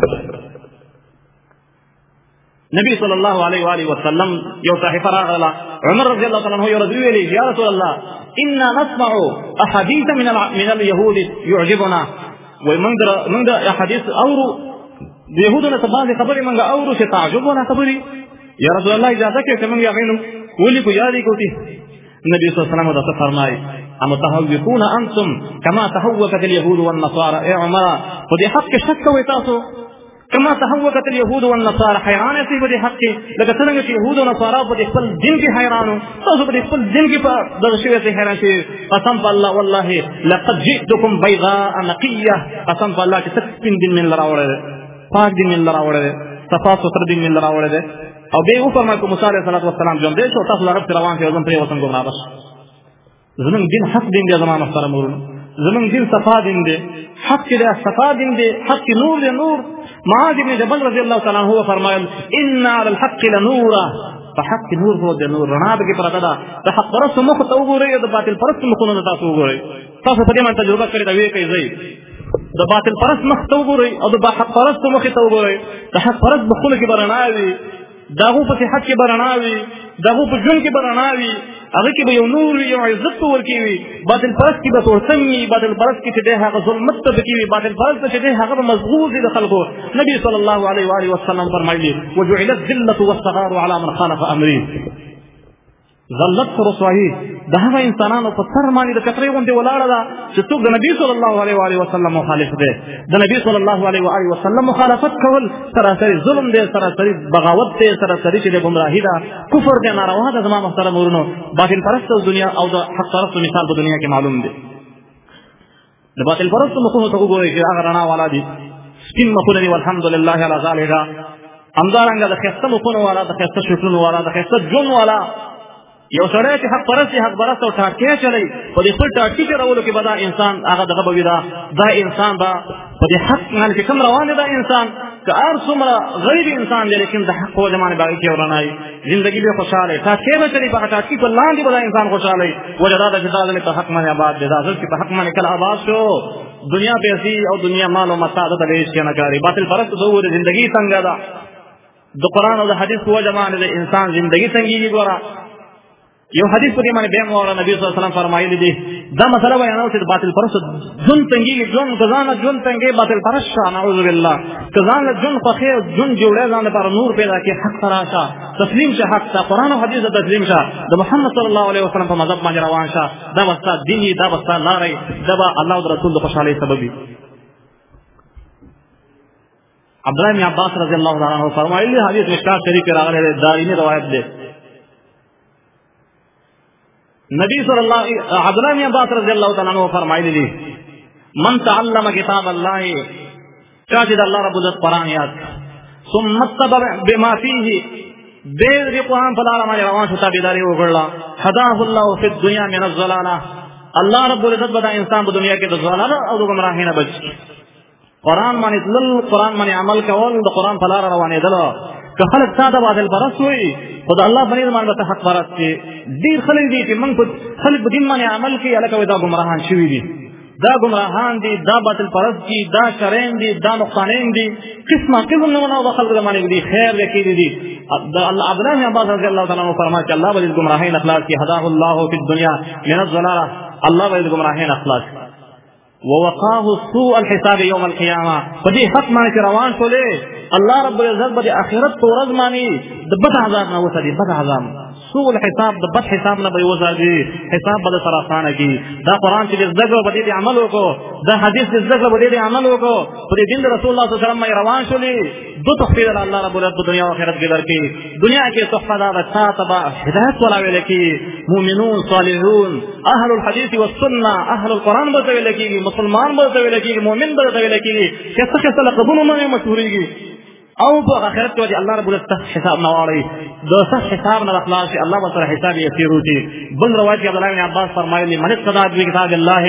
نبی صلی الله علیه و آله وسلم یو صحیفه راغله، عمر رضی الله تعالی عنہ یو رضی ویلی یا رسول الله انا نسمع احاديث من اليهود يعجبنا، وای موږ د احادیث اورو د يهودونو څخه بعضې خبرې موږ اورو چې تعجبونه خبرې، یا رسول الله اجازه کې چې موږ یې غینو ولي کو یادې کوتي. نبی صلی الله علیه وسلم دا فرمایي اما تهوقون انتم كما تهوقت اليهود والنصارى. اے عمر په دې حق کې شک کوئ تاسو، كما تهوقت اليهود والنصارى، حیران یې په دې حق کې لکه څنګه چې يهود او نصارا په خپل دین کې حیرانو، تاسو په خپل دین کې په دغه شی ته حیران شئ. قسم بالله والله لقد جئتكم بيضاء نقيه، قسم بالله چې سپین دین من لراوړل، پاک دین من لراوړل، صفا سوتر دین من لراوړل. او به او فرمایي موسی علیه السلام جون دې شو تاسو لرب روان کې وزن پرې وطن ګمراه بس. زمون دین حق دین دی زمانه محترم ورونو، زمون دین صفا دین دی، حق دی، صفا دین دی، حق نور دی، نور. معاذ بن جبل رضی الله تعالی عنہ فرمایل ان علی الحق لنورا، فحق نور هو د نور رڼا به پرته ده. د حق پرست مخ ته وګورئ، د باطل پرست مخونه ته تاسو وګورئ. تاسو په دې باندې تجربه کړی دا وی کوي زئی د باطل پرست مخ ته وګورئ او د حق پرست مخ ته وګورئ. د حق پرست مخونه کې برنا وي، د هغو په صحت کې به رڼا وي، د هغو په ژوند کې به رڼا وي، هغه کې به یو نور وي، یو عزت به ورکې وي. باطل پرست کې به تورتم وي، باطل پرست کې چې دی هغه ظلمت ته به کې وي، باطل پرست چې دی هغه به مزغوز وي د خلکو. نبي صلی الله علیه و آله وسلم فرمایلي وجعلت الذلة والصغار على من خالف امري. ذلت او رسوایی د هغه انسانانو په سر باندې د کترې غوندې ولاړه ده چې څوک د نبی صلی الله علیه و آله وسلم مخالف دی. د نبی صلی الله علیه و آله وسلم مخالفت کول سراسری ظلم دی، سراسری بغاوت دی، سراسری چې د ګمراهی ده، کفر دی، ناروا ده. زما محترم ورونو، باطل پرست دنیا او د حق پرست مثال په دنیا کې معلوم دی. د باطل پرست مخونو ته وګورئ چې هغه رڼا والا دي، سپین مخونه دي، والحمدلله علی ذلک. همدارنګه د ښایسته مخونو والا، د ښایسته شکلونو والا، د ښایسته ژوند والا یو سړی چې حق پرست حق پرست او ټاټکې چلی په دې خپل ټاټکي چلولو کې به دا انسان هغه دغه به وي، دا انسان به په دې حق باندې چې کوم روان دی، دا انسان که هر څومره غریب انسان دی لیکن د حق په وجه باندې به هغې کې ورنایي، زندګي به خوشحاله وي، ټاټکې به چلي، په هغه ټاټکي په لاندې به دا انسان خوشحاله وي. وجه دا ده چې دا ځلې په حق باندې آباد دی. دا ځل چې په حق باندې کله آباد شو، دنیا پیسې او دنیا مال او متاع دته به هېڅ شی نه کاري. باطل پرست ته وګورې زندګي څنګه ده، د قرآن او د حدیث په وجه باندې د انسان زندګي څنګهېږي. ګوره یو حدیث په دې باندې بیا مولا نبی صلی الله علیه وسلم فرمایلی دي، دا مسله بیانول چې باطل پرست ژوند تنګېږي، ژوند کزانه ژوند تنګې باطل پرست شه، نعوذ بالله. کزانه ژوند خوښې ژوند جوړې ځان لپاره نور پیدا کړي، حق ته راشه، تسلیم شه حق ته، قرآن او حدیث ته تسلیم شه، د محمد صلی الله علیه وسلم په مذهب باندې روان شه. دا به ستا دین وي، دا به ستا لاره وي، دا به الله او رسول د خوشحالۍ سبب وي. عبدالله بن عباس رضی الله تعالی عنہ فرمایلی، حدیث مشکات شریف کې راغلی دی، دارمی روایت دی. نبی صلی الله عبدالله بن عباس رضی الله تعالی عنہ فرمایلی دي من تعلم کتاب الله، چا چې د الله رب العزت قرآن یاد ثم اتبع بما فيه، دې قرآن په لاره باندې روان شو، تابعداري وکړله، هداه الله فی الدنیا من الضلاله، الله رب العزت به دا انسان په دنیا کې د ضلاله او د ګمراهۍ نه بچ. قرآن باندې تلل، قرآن باندې عمل کول، د قرآن په لاره روانېدل. که خلک تا د باطل پرست وي، خو د الله په نظر باندې به حق پرست دي. ډېر خلک دي چې موږ خلک په دین باندې عمل کوي، هلکه دا ګمراهان شوي دي، دا ګمراهان دي، دا باطل پرست دي، دا شرین دي، دا نقصانین دي، قسمه قسم نمونه د خلکو د باندې دي، خیر لیکلي دي. عبدالله بن عباس رضی الله تعالی عنہ فرمایي چې الله به د ګمراهۍ نه خلاص کړي، هداه الله فی الدنیا من الضلاله، الله به د ګمراهۍ نه خلاص کړي. ووقاه سوء الحساب يوم القيامه، فدي حق باندې روان شولې، الله رب العزت به د آخرت په ورځ باندې د بد عذاب نه وساتي. بد عذاب، سوء الحساب، د بد حساب نه به وساتي، حساب به سره آسانه کی. دا قرآن چې زده به دې عمل وکړو، دا حدیث چې زده به دې عمل وکړو، په دې دین رسول الله صلی الله علیه وسلم روان شولې، دو تحفې الله رب العزت په دنیا او آخرت کې درکې. دنیا کې تحفه دا ده، تا به هدایت ولا ویل کی، مؤمنون صالحون اهل الحديث والسنه اهل القرآن به ویل کېږي، مسلمان به ویل کېږي، مؤمن به ویل کېږي، څه لقبونه باندې مشهورېږي. او په آخرت کې الله رب العزت حساب نه واړي، د صح حساب نه خلاص شي، الله به سره حساب یې وکړي. بل روایت کې عبدالله بن عباس فرمایلی من اقتدى بکتاب الله،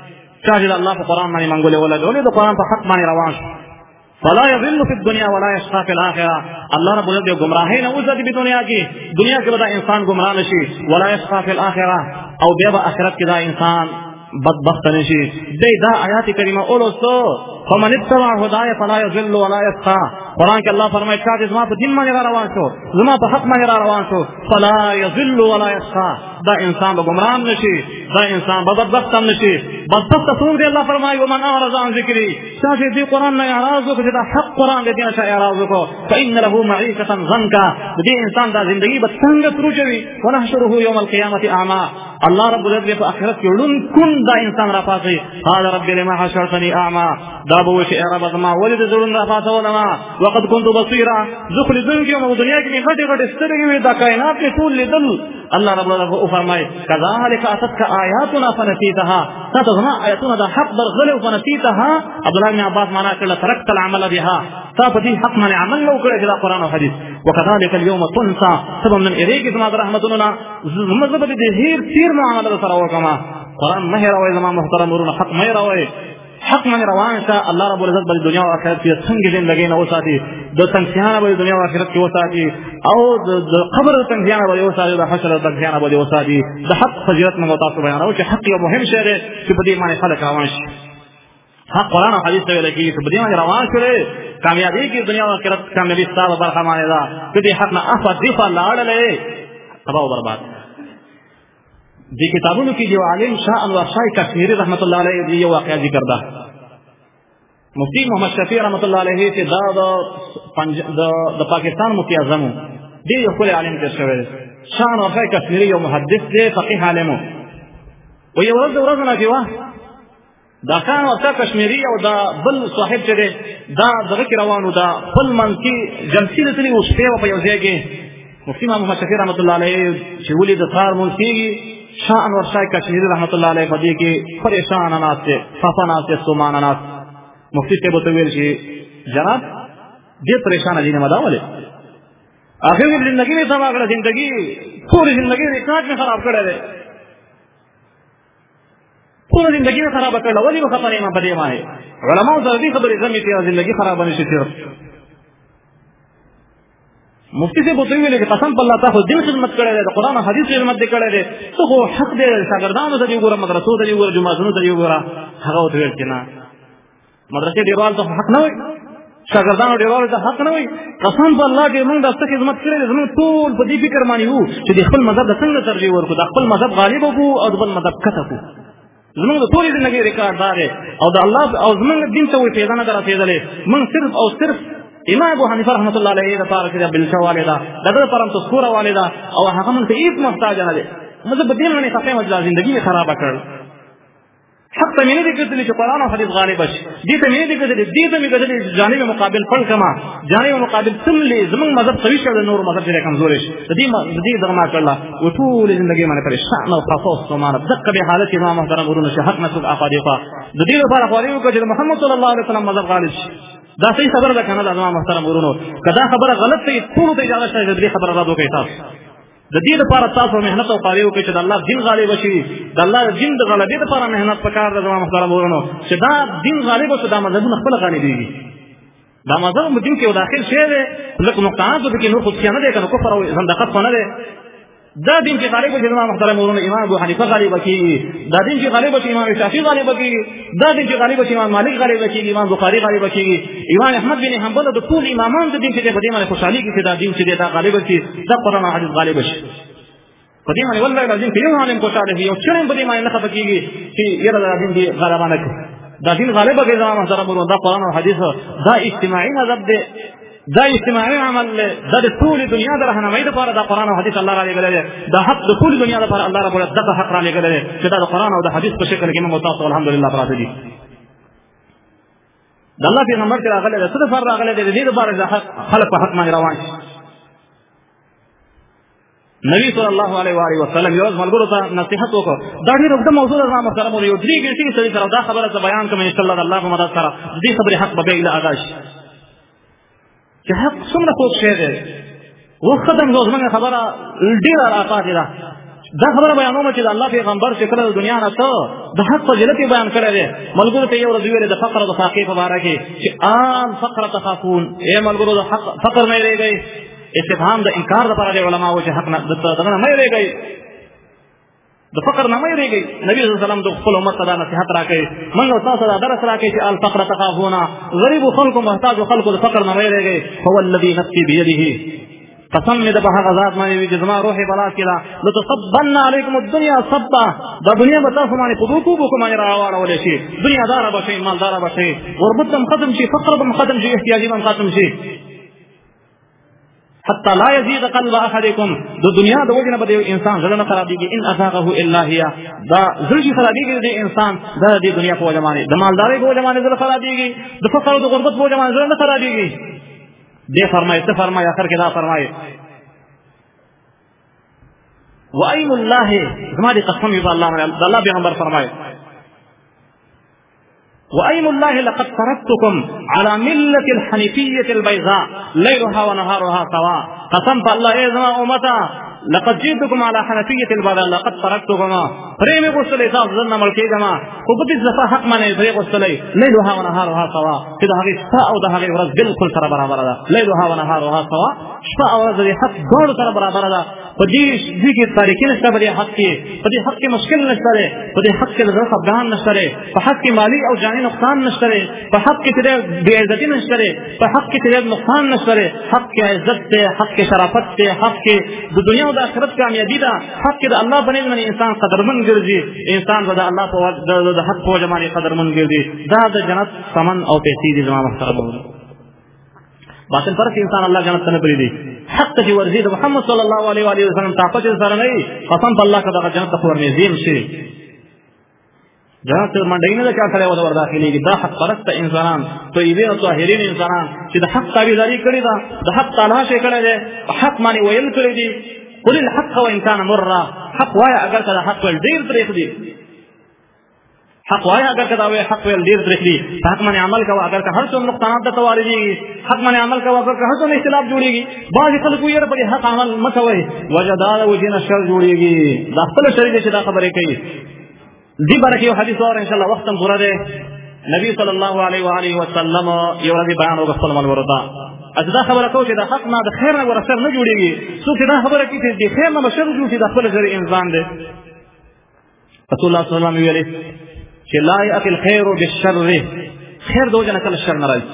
چا چې الله په قرآن باندې منګولې ولګولې، د قرآن په حق باندې روان شو، فلا يضل في الدنيا ولا يشقى في الاخره، الله رب العزت گمراهی نه وځي په دنیا کې، دنیا کې به دا انسان گمراه نشي، ولا يشقى في الاخره، او بیا به آخرت کې دا انسان بدبخت نشي. دا آیات کریمه اولستو فمن اتبع هداي فلا يضل ولا يشقى. قرآن کې الله فرمایي چې زما په دین باندې روان شو، زما په حق باندې روان شو، فلا يضل ولا يشقى، دا انسان به گمراه نشي، دا انسان به بدبخت نشي. بدبخت څوک دی؟ الله فرمایي ومن اعرض عن ذکری، چې دې قرآن نه اعراض وکړي، دا حق قرآن دې نه اعراض وکړي، فإن له معيشة ضنكا، دې انسان دا زندگی به څنګه تروچوي، ونحشره يوم القيامة اعمى، الله رب العزت په آخرت کې لون کون دا انسان را پاتې، قال رب لما حشرتني اعمى، دا به وشي رب زما ولې د زړه را پاتولما، وقد كنت بصيرا، ذکر دن کې مو دنیا کې غټي غټي سترګې وي، دا کائنات کې ټول لیدل. الله رب العزت فرمایي كذلك اتتك آیاتنا فنسيتها، تاسو آیاتنا دا حق برغله فنسيتها. عبدالله بن عباس معنا کړه ترکت العمل بها، تا په دې حق باندې عمل نو کړی دا قرآن او حدیث. وكذلك اليوم تنسى، سبب من اریږي زما رحمتنا زما دې هیر تیر معاملې سره وکما. قرآن مه راوي زما محترم ورونه، حق مه راوي، حق من روان شه. الله رب العزت بل دنیا او آخرت کې څنګه زندګي نه وساتي، د څنګه به دنیا او آخرت کې وساتي، او د قبر څنګه به وساتي، د حشر څنګه به وساتي. د حق فضیلت موږ تاسو بیانو چې حق یو مهم شی دی چې په دې باندې خلک روان شي. حق قرآن او حدیث ته ویل کېږي چې په دې باندې روان شولې کامیابي کې دنیا او آخرت کامیابي ستاسو برخه باندې ده که دې حق نه افت دفع لاړلې تباہ و برباد. دې کتابونو کې یو عالم شاه انور شاه کشمیری رحمت الله علیه یو واقعه ذکر ده. مفتی محمد شفیع رحمت الله علیه چې دا د پاکستان مفتی اعظم دی یو خپل عالم تیر شوی دی. شاه انور شاه کشمیری یو محدث دی فقیه عالم و یو ورځ نه کېوه دا خان او تا کشمیری او دا بل صاحب چې دی دا دغه کې روانو دا خپل منځ کې جلسې لتلي و شپې په یو ځای کې مفتی محمد شفیع رحمت الله علیه چې ولې د سهار مونځ کېږي شاه انور شاه کشمیری رحمت الله علیه په دې کې پریشان ناست دی خفه ناست دی ستومانه ناست. مفتی صاحب ورته ویل چې جناب ډېر پریشانه دي نه مدا ولې آخر کې زندگی نه تباہ کړه زندگی پوری زندگی ریکارډ نه خراب کړی دی پوری زندگی نه خراب کړل ولې په خبرې ما پدې ما علماء سره دې خبرې زمي ته زندگی خراب نشي تیر. مفتی سے بوتوی ویلے کہ قسم پر اللہ تعالی دل خدمت کرے دے قرآن حدیث خدمت دے کرے دے تو وہ حق دے شاگردانو ته دی ګوره مدرسو ته دی ګوره جمعهونو ته دی ګوره هغه ته ویل کنا مدرسې دیوال ته حق نه وي شاگردانو دیوال ته حق نه وي. قسم پر الله دې موږ د څه خدمت کړې زموږ ټول په دې فکر باندې وو چې د خپل مذهب د څنګه ترجیح ورکو د خپل مذهب غالب وو او د بل مذهب کته کو زموږ د ټولې زندګۍ ریکارډ دار او د الله او زموږ دین ته وي پیدا نه درته موږ صرف او صرف امام ابو حنیفه رحمت الله علیه د پاره کې د بلچا والدا دغه پرم تذکر والدا او هغه موږ ته هیڅ محتاج نه دي موږ په دې باندې خپله مجلس زندگی خراب کړ. حتی مې دې کړل چې قرآن او حدیث غالب شي دې ته مې دې کړل دې ته مې کړل جانب مقابل فل کما جانب مقابل سملي زمون مذهب قوي شو د نور مذهب ډېر کمزور شي دې دغه ما کړل او ټول زندگی باندې پریشان او خفوس سمانه دغه به حالت امام محترم ورونه شه حق نسب افادیفه د دې لپاره خوريو چې محمد صلی الله علیه وسلم مذهب غالب شي دا صحیح خبره ده کنه د امام محترم ورونو کدا خبره غلط وي ټول ته اجازه شته دې خبره را دوی تاسو د دې لپاره تاسو مهنت او قاریو کې چې د الله دین غالب شي د الله دین د غلبې لپاره مهنت وکړ د امام محترم ورونو چې دا دین غالب شي دا مذهبونه خپل غالب دي دا مذهب دین کې داخل شي لکه نقطات د کې نور خو څه نه دي کنه کفر او زندقات نه دي دا دین چې غالب شي امام محترم ورونو امام ابو حنیفه غالب کی دا دین چې غالب شي امام شافعی غالب کی دا دین چې غالب شي امام مالک غالب کی امام بخاری غالب کی امام احمد بن حنبل د ټول امامان د دین چې په دې باندې خوشحالي کې دا دین چې دا غالب شي دا قرآن او حدیث غالب شي په دې باندې والله لازم چې یو عالم خوشاله وي او چرېم په دې باندې نه خبر کیږي چې یره دا دین دی غالبانه دا دین غالب کې امام محترم ورونو دا قرآن او حدیث دا اجتماعي مذهب دی دا اجتماعي عمل دا د ټول دنیا د راهنمایي لپاره دا قرآن او حدیث الله را لګل دی دا حق د ټول دنیا لپاره الله رب العزت دغه حق را لګل دی چې دا د قرآن او د حدیث په شکل کې موږ تاسو الحمدلله پراته دي د الله پیغمبر چې راغلی دی څه د فر راغلی دی د دې لپاره چې خلک په حق باندې روان شي. نبی صلی الله علیه و آله وسلم یو ملګرو ته نصیحت وکړ دا ډېر اوږده موضوع ده زما محترم یو درې ګڼې سړي سره دا خبره ته بیان کوم ان شاء الله د الله په مدد سره دې خبرې حق به بیا ادا شي چې حق څومره خوږ شی دی وخت ختم زموږ خبره ډېره راپاتې ده دا خبره بیانوم چې د الله پیغمبر چې کله د دنیا نه ته د حق فضیلت بیان کړی دی ملګرو ته یو ورځ ویلې د فقر او د فاقې په باره کې چې آن فقر تخافون ای ملګرو د حق فقر نه یریږئ استفهام د انکار لپاره د علماو چې حق نه دغه نه یریږئ د فقر نه یریږئ. نبی صلی الله علیه وسلم د خپل امت ته دا نصیحت راکړي موږ تاسو ته درس راکړي چې الفقر تخافون غریب خلق محتاج خلق د فقر نه یریږئ هو الذي نفسي بيده قسم می د په هغه ذات باندې چې زما روح بلاس کړه لتصبن علیکم الدنیا صبا دا دنیا به تاسو باندې په دوکو بو کومه راوړول شي دنیا دار به شي مالدار به شي غربت هم ختم شي فقر هم ختم شي احتیاجي هم ختم شي حتى لا يزيد قلب احدكم د دنیا د وجنه به انسان زړه خرابيږي ان اذاقه الا هي دا زړه خرابيږي د انسان د دنیا په وجه باندې د مالداري په وجه باندې زړه خرابيږي د فقر او د غربت په وجه باندې زړه خرابيږي. دے فرمائے تو فرمائے آخر کے دا فرمائے وَأَيْمُ اللَّهِ ہماری قسم یوز اللہ پیغمبر فرمائے وَأَيْمُ اللَّهِ لَقَدْ تَرَكْتُكُمْ عَلَى مِلَّةِ الْحَنِفِيَّةِ الْبَيْضَاءِ لَيْلُهَا وَنَهَارُهَا سَوَاءٌ قسم پر اللہ اے زما امتا لقد جئتكم على حنفية البيضاء لقد تركتكما فريم غسل اساس ظن ملكي جما وبدي زفا حق من فريق غسل ليلها ونهارها سواء كده هغه شپه او د هغه ورځ بالکل سره برابر ده ليلها ونهارها سواء شپه او ورځ حق ګور سره برابر ده په دې کې تاریخي نشته، په دې حق کې مشکل نشته، په دې حق کې زړه خفګان نشته، په حق کې مالی او جاني نقصان نشته، په حق کې بې عزتي نشته، په حق کې نقصان نشته، حق کې عزت دی، حق کې شرافت دی، حق کې د دنیا او د آخرت کامیابی ده، حق کې د الله په نوم انسان قدرمن ګرځي، انسان به د الله په د حق په وجه باندې قدرمن ګرځي. دا د جنت ثمن او پیسې دي زما محترمون. باطل پرست انسان الله جنت ته نه پرېږدي. حق ته چې ورځي د محمد صلی الله علیه و وسلم طاقت سره نه وي، قسم په الله که دغه جنت ته ورنږدې شي. جنت منډۍ نه ده چا سره ور داخلېږي. دا حق پرست انسانان، طیبین او طاهرین انسانان چې د حق تابعداري کړې ده، د حق تلاش یې کړی دی، په حق باندې ویل کړی دي. قل الحق وان کان مرا، حق وایه اگر که د حق ویل ډېر تریخ دي، حق وایه اگر که دا حق ویل ډېر تریخ دي. په حق باندې عمل کوه اگر که هر څومره نقصانات درته واردېږي، حق باندې عمل کوه اگر که هر څومره اختلاف جوړېږي. بعضې خلک وایي یاره په دې حق عمل مه کوئ، وجه دا ده وجې نه شر جوړېږي. دا خپله شریر دی چې دا خبرې کوي. دې باره کې یو حدیث واورئ انشاءالله، وخت هم پوره دی. نبي صلی الله علیه و آله وسلم یو ورځ بیان وکړ خپلو ملګرو ته. دا خبره کوو چې د حق نه د خیر نه ور شر نه جوړېږي. څوک چې دا خبره کوي چې د خیر نه به شر جوړ شي، دا خپله شریر انسان دی. رسول الله صلی الله علیه وسلم ویلي چې لا یأتی الخیر بالشر، خیر د وجه نه کله شر نه راځي.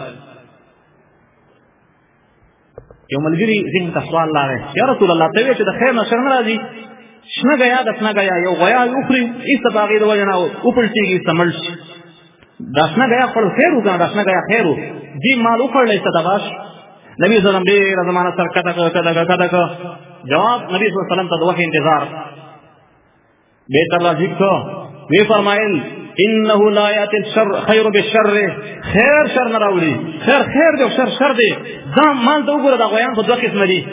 یو ملګري ذهن ته سوال راغی، یا رسول الله ته وایې چې د خیر نه شر نه راځي، شنه ګیا د شنه ګیا یو غیا وخوري ایسته په هغې د وجه نه وپلټېږي، ایسته مړ شي. دا شنه ګیا خوړل خیر و که نه؟ دا شنه ګیا خیر و، دې مال وخوړل ایسته تباه شو. نبي صلی الله علیه وسلم ډېره زمانه سر کته کړه. جواب نبي صلی الله علیه وسلم ته د وحي انتظار. بهتر راځي کو وی فرمایل انه لا یأتی الخیر بالشر، خیر شر نه راوړي، خیر دی او شر دی. دا مال ته وګوره، دا غویان په دوه قسمه دي.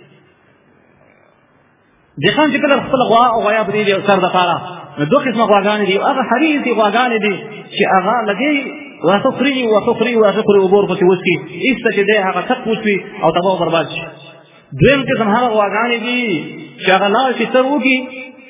دهقان چې کله خپله غوا او غیا پرېږدي او سر دپاره، نو دوه قسمه غواګانې دي. هغه حریصې غواګانې دي چې هغه لګي واښه خوري اوبه ورپسې وڅکي، ایسته چې دی هغه ټک وشوي او تباه او برباد شي. دویم قسم هغه غواګانې دي چې هغه لاړ شي سر وکړي،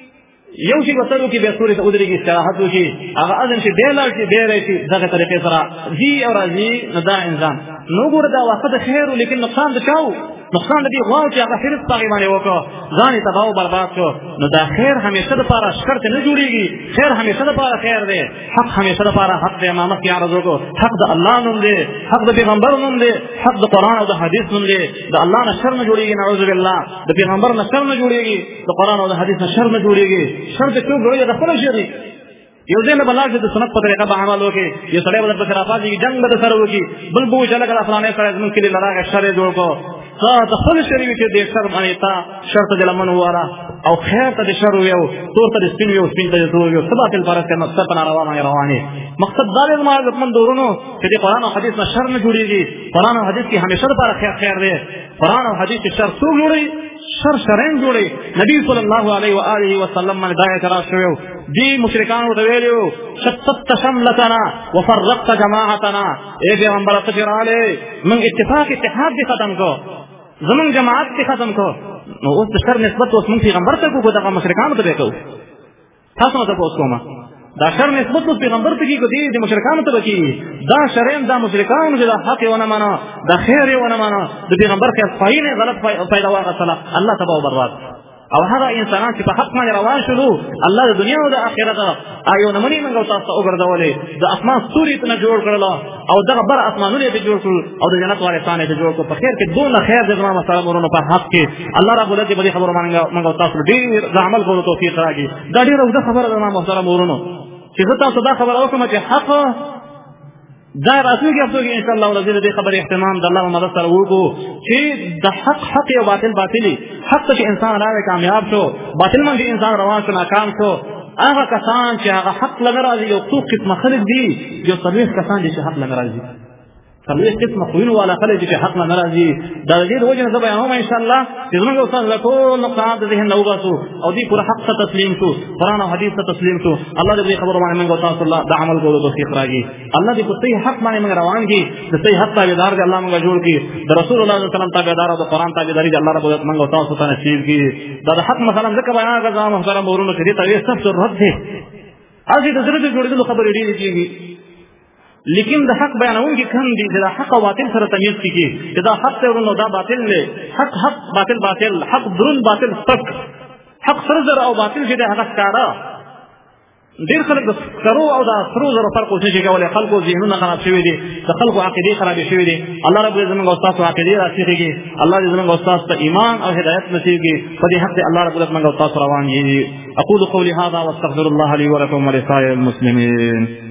یو شي به سر وکړي، بیا سوري ته ودرېږي، استراحت وکړي، هغه اذن شي بیا لاړ شي، بیا راشي. دغه طریقې سره ځي او راځي. نو دا انسان نو ګوره دا واښه د خیر و، لیکن نقصان د چا و؟ نقصان د دې غواو چې هغه حرص په هغې باندې وکړو، ځان یې تباه او برباد کړو. نو دا خیر همیشه دپاره شکر ته نه جوړېږي، خیر همیشه دپاره خیر دی، حق همیشه دپاره حق دی. ما مخکې عرض وکړو، حق د الله نوم دی، حق د پیغمبر نوم دی، حق د قرآن او د حدیث نوم دی. د الله نه شر نه جوړېږي، نعوذ بالله. د پیغمبر نه شر نه جوړېږي، د قرآن او د حدیث نه شر نه جوړېږي. شر چې څوک جوړېږي د خپله شر دی. یو ځای نه به لاړ شي، د سنت په طریقه به عمل وکړي، یو سړی به درپسې راپاڅېږي، جنګ به در سره وکړي، بل به وایي چې هلکه دا فلانی سړی زموږ کلي له راغی، شر یې جوړ کړو. تا د خپل شر وي چې دې شر باندې تا شر ته دې لمن وواره، او خیر ته دې شر ویو، تور ته دې سپین ویو، سپین ته دې تور ویو. څه باطل پرست یم، څه په ناروا باندې روان یې. مقصد دا دی زما عزتمند ورونو چې دې قرآن او حدیث نه شر نه جوړېږي. قرآن او حدیث کې همیشه دپاره خیر دی. قرآن او حدیث کې شر څوک جوړوي؟ شرین جوړي. نبی صلی الله علیه و آله وسلم باندې دا اعتراض شوی، دی مشرکانو ته ویلو شتت شملتنا وفرقت جماعتنا، اے پیغمبر ته چې راغلې موږ اتحاد دې ختم کو، زمونږ جماعت دې ختم کو. نو اوس د شر نسبت اوس موږ پیغمبر ته کوو، دغه مشرکانو ته به کوو. تاسو نه تپوس کومه دا شر نسبت اوس پیغمبر ته کېږي، دې مشرکانو ته به کېږي. دا شرین دا مشرکانو چې دا حق یې ونه منه، دا خیر یې ونه منه، د پیغمبر خیرخواهي نه غلط پیدا واخیستله، الله تباه او برباد. او هغه انسانان چې په حق باندې روان شولو، الله د دنیا او د آخرت یو نمونې موږ تاسو ته وګرځولې. د اسمان ستوري یې نه جوړ کړل، او دغه بر اسمانونه یې جوړ کړل، او د جنت وارثان یې جوړ کړل. په خیر کې دونه خیر دی زما محترم ورونو په حق کې. الله رب العزت په دې خبرو باندې موږ تاسو ډېر د عمل کولو توفیق راکړي. دا ډېره اوږده خبره ده زما محترم ورونو چې زه تاسو دا خبره وکړم چې حق دا راتلونکي هفتو کې انشاءالله ورځې د دې خبرې اهتمام د الله په مدد سره وکړو چې د حق او باطلي حق ته چې انسان راغی کامیاب شو، باطل باندې انسان روان شو ناکام شو. هغه کسان چې هغه حق له نه راځي، یو څو قسمه خلک دي، یو څلوېښت کسان دي چې حق له نه راځي، څلوېښت قسمه خویونو والا خلک دي چې حق له نه راځي. د دې د وجې نه زه بیانوم انشاءالله چې زموږ استاد له ټول نقصانات د ذهن نه وباسو او دې پوره حق ته تسلیم شو، قرآن او حدیث ته تسلیم شو. الله دې خبرو باندې موږ تاسو الله د عمل کولو توفیق راکړي. الله دې په صحیح حق باندې موږ روان کړي، د صحیح حق تابعدار دې الله موږ جوړ کړي، د رسول الله صلی الله علیه وسلم تابعدار او د قرآن تابعداري دې الله رب العزت موږ تاسو ته نصیب کړي. دا د حق مثلا ځکه بیان کړم محترم ورونو چې دې ته یې سخت ضرورت دی. اځي د زړه د جوړېدلو خبرې ډېرې کېږي، لیکن د حق بیانونکي کم دي چې دا حق او باطل سره تمیز کړي چې دا حق دی ورونو دا باطل دی، حق حق باطل باطل، حق درون باطل سپک، حق سره زر او باطل چې دی هغه ښکاره. ډېر خلک د سرو او د سرو زرو فرق اوس نشي کولی. خلکو ذهنونه خراب شوي دي، د خلکو عقیدې خرابې شوي دي. الله رب العزت زموږ او ستاسو عقیدې راسیخېږي. الله دې زموږ او ستاسو ته ایمان او هدایت نصیب کړي. په دې حق الله رب العزت زموږ او ستاسو روان دي. اقول قولي هذا واستغفر الله لي ولكم ولسائر المسلمين.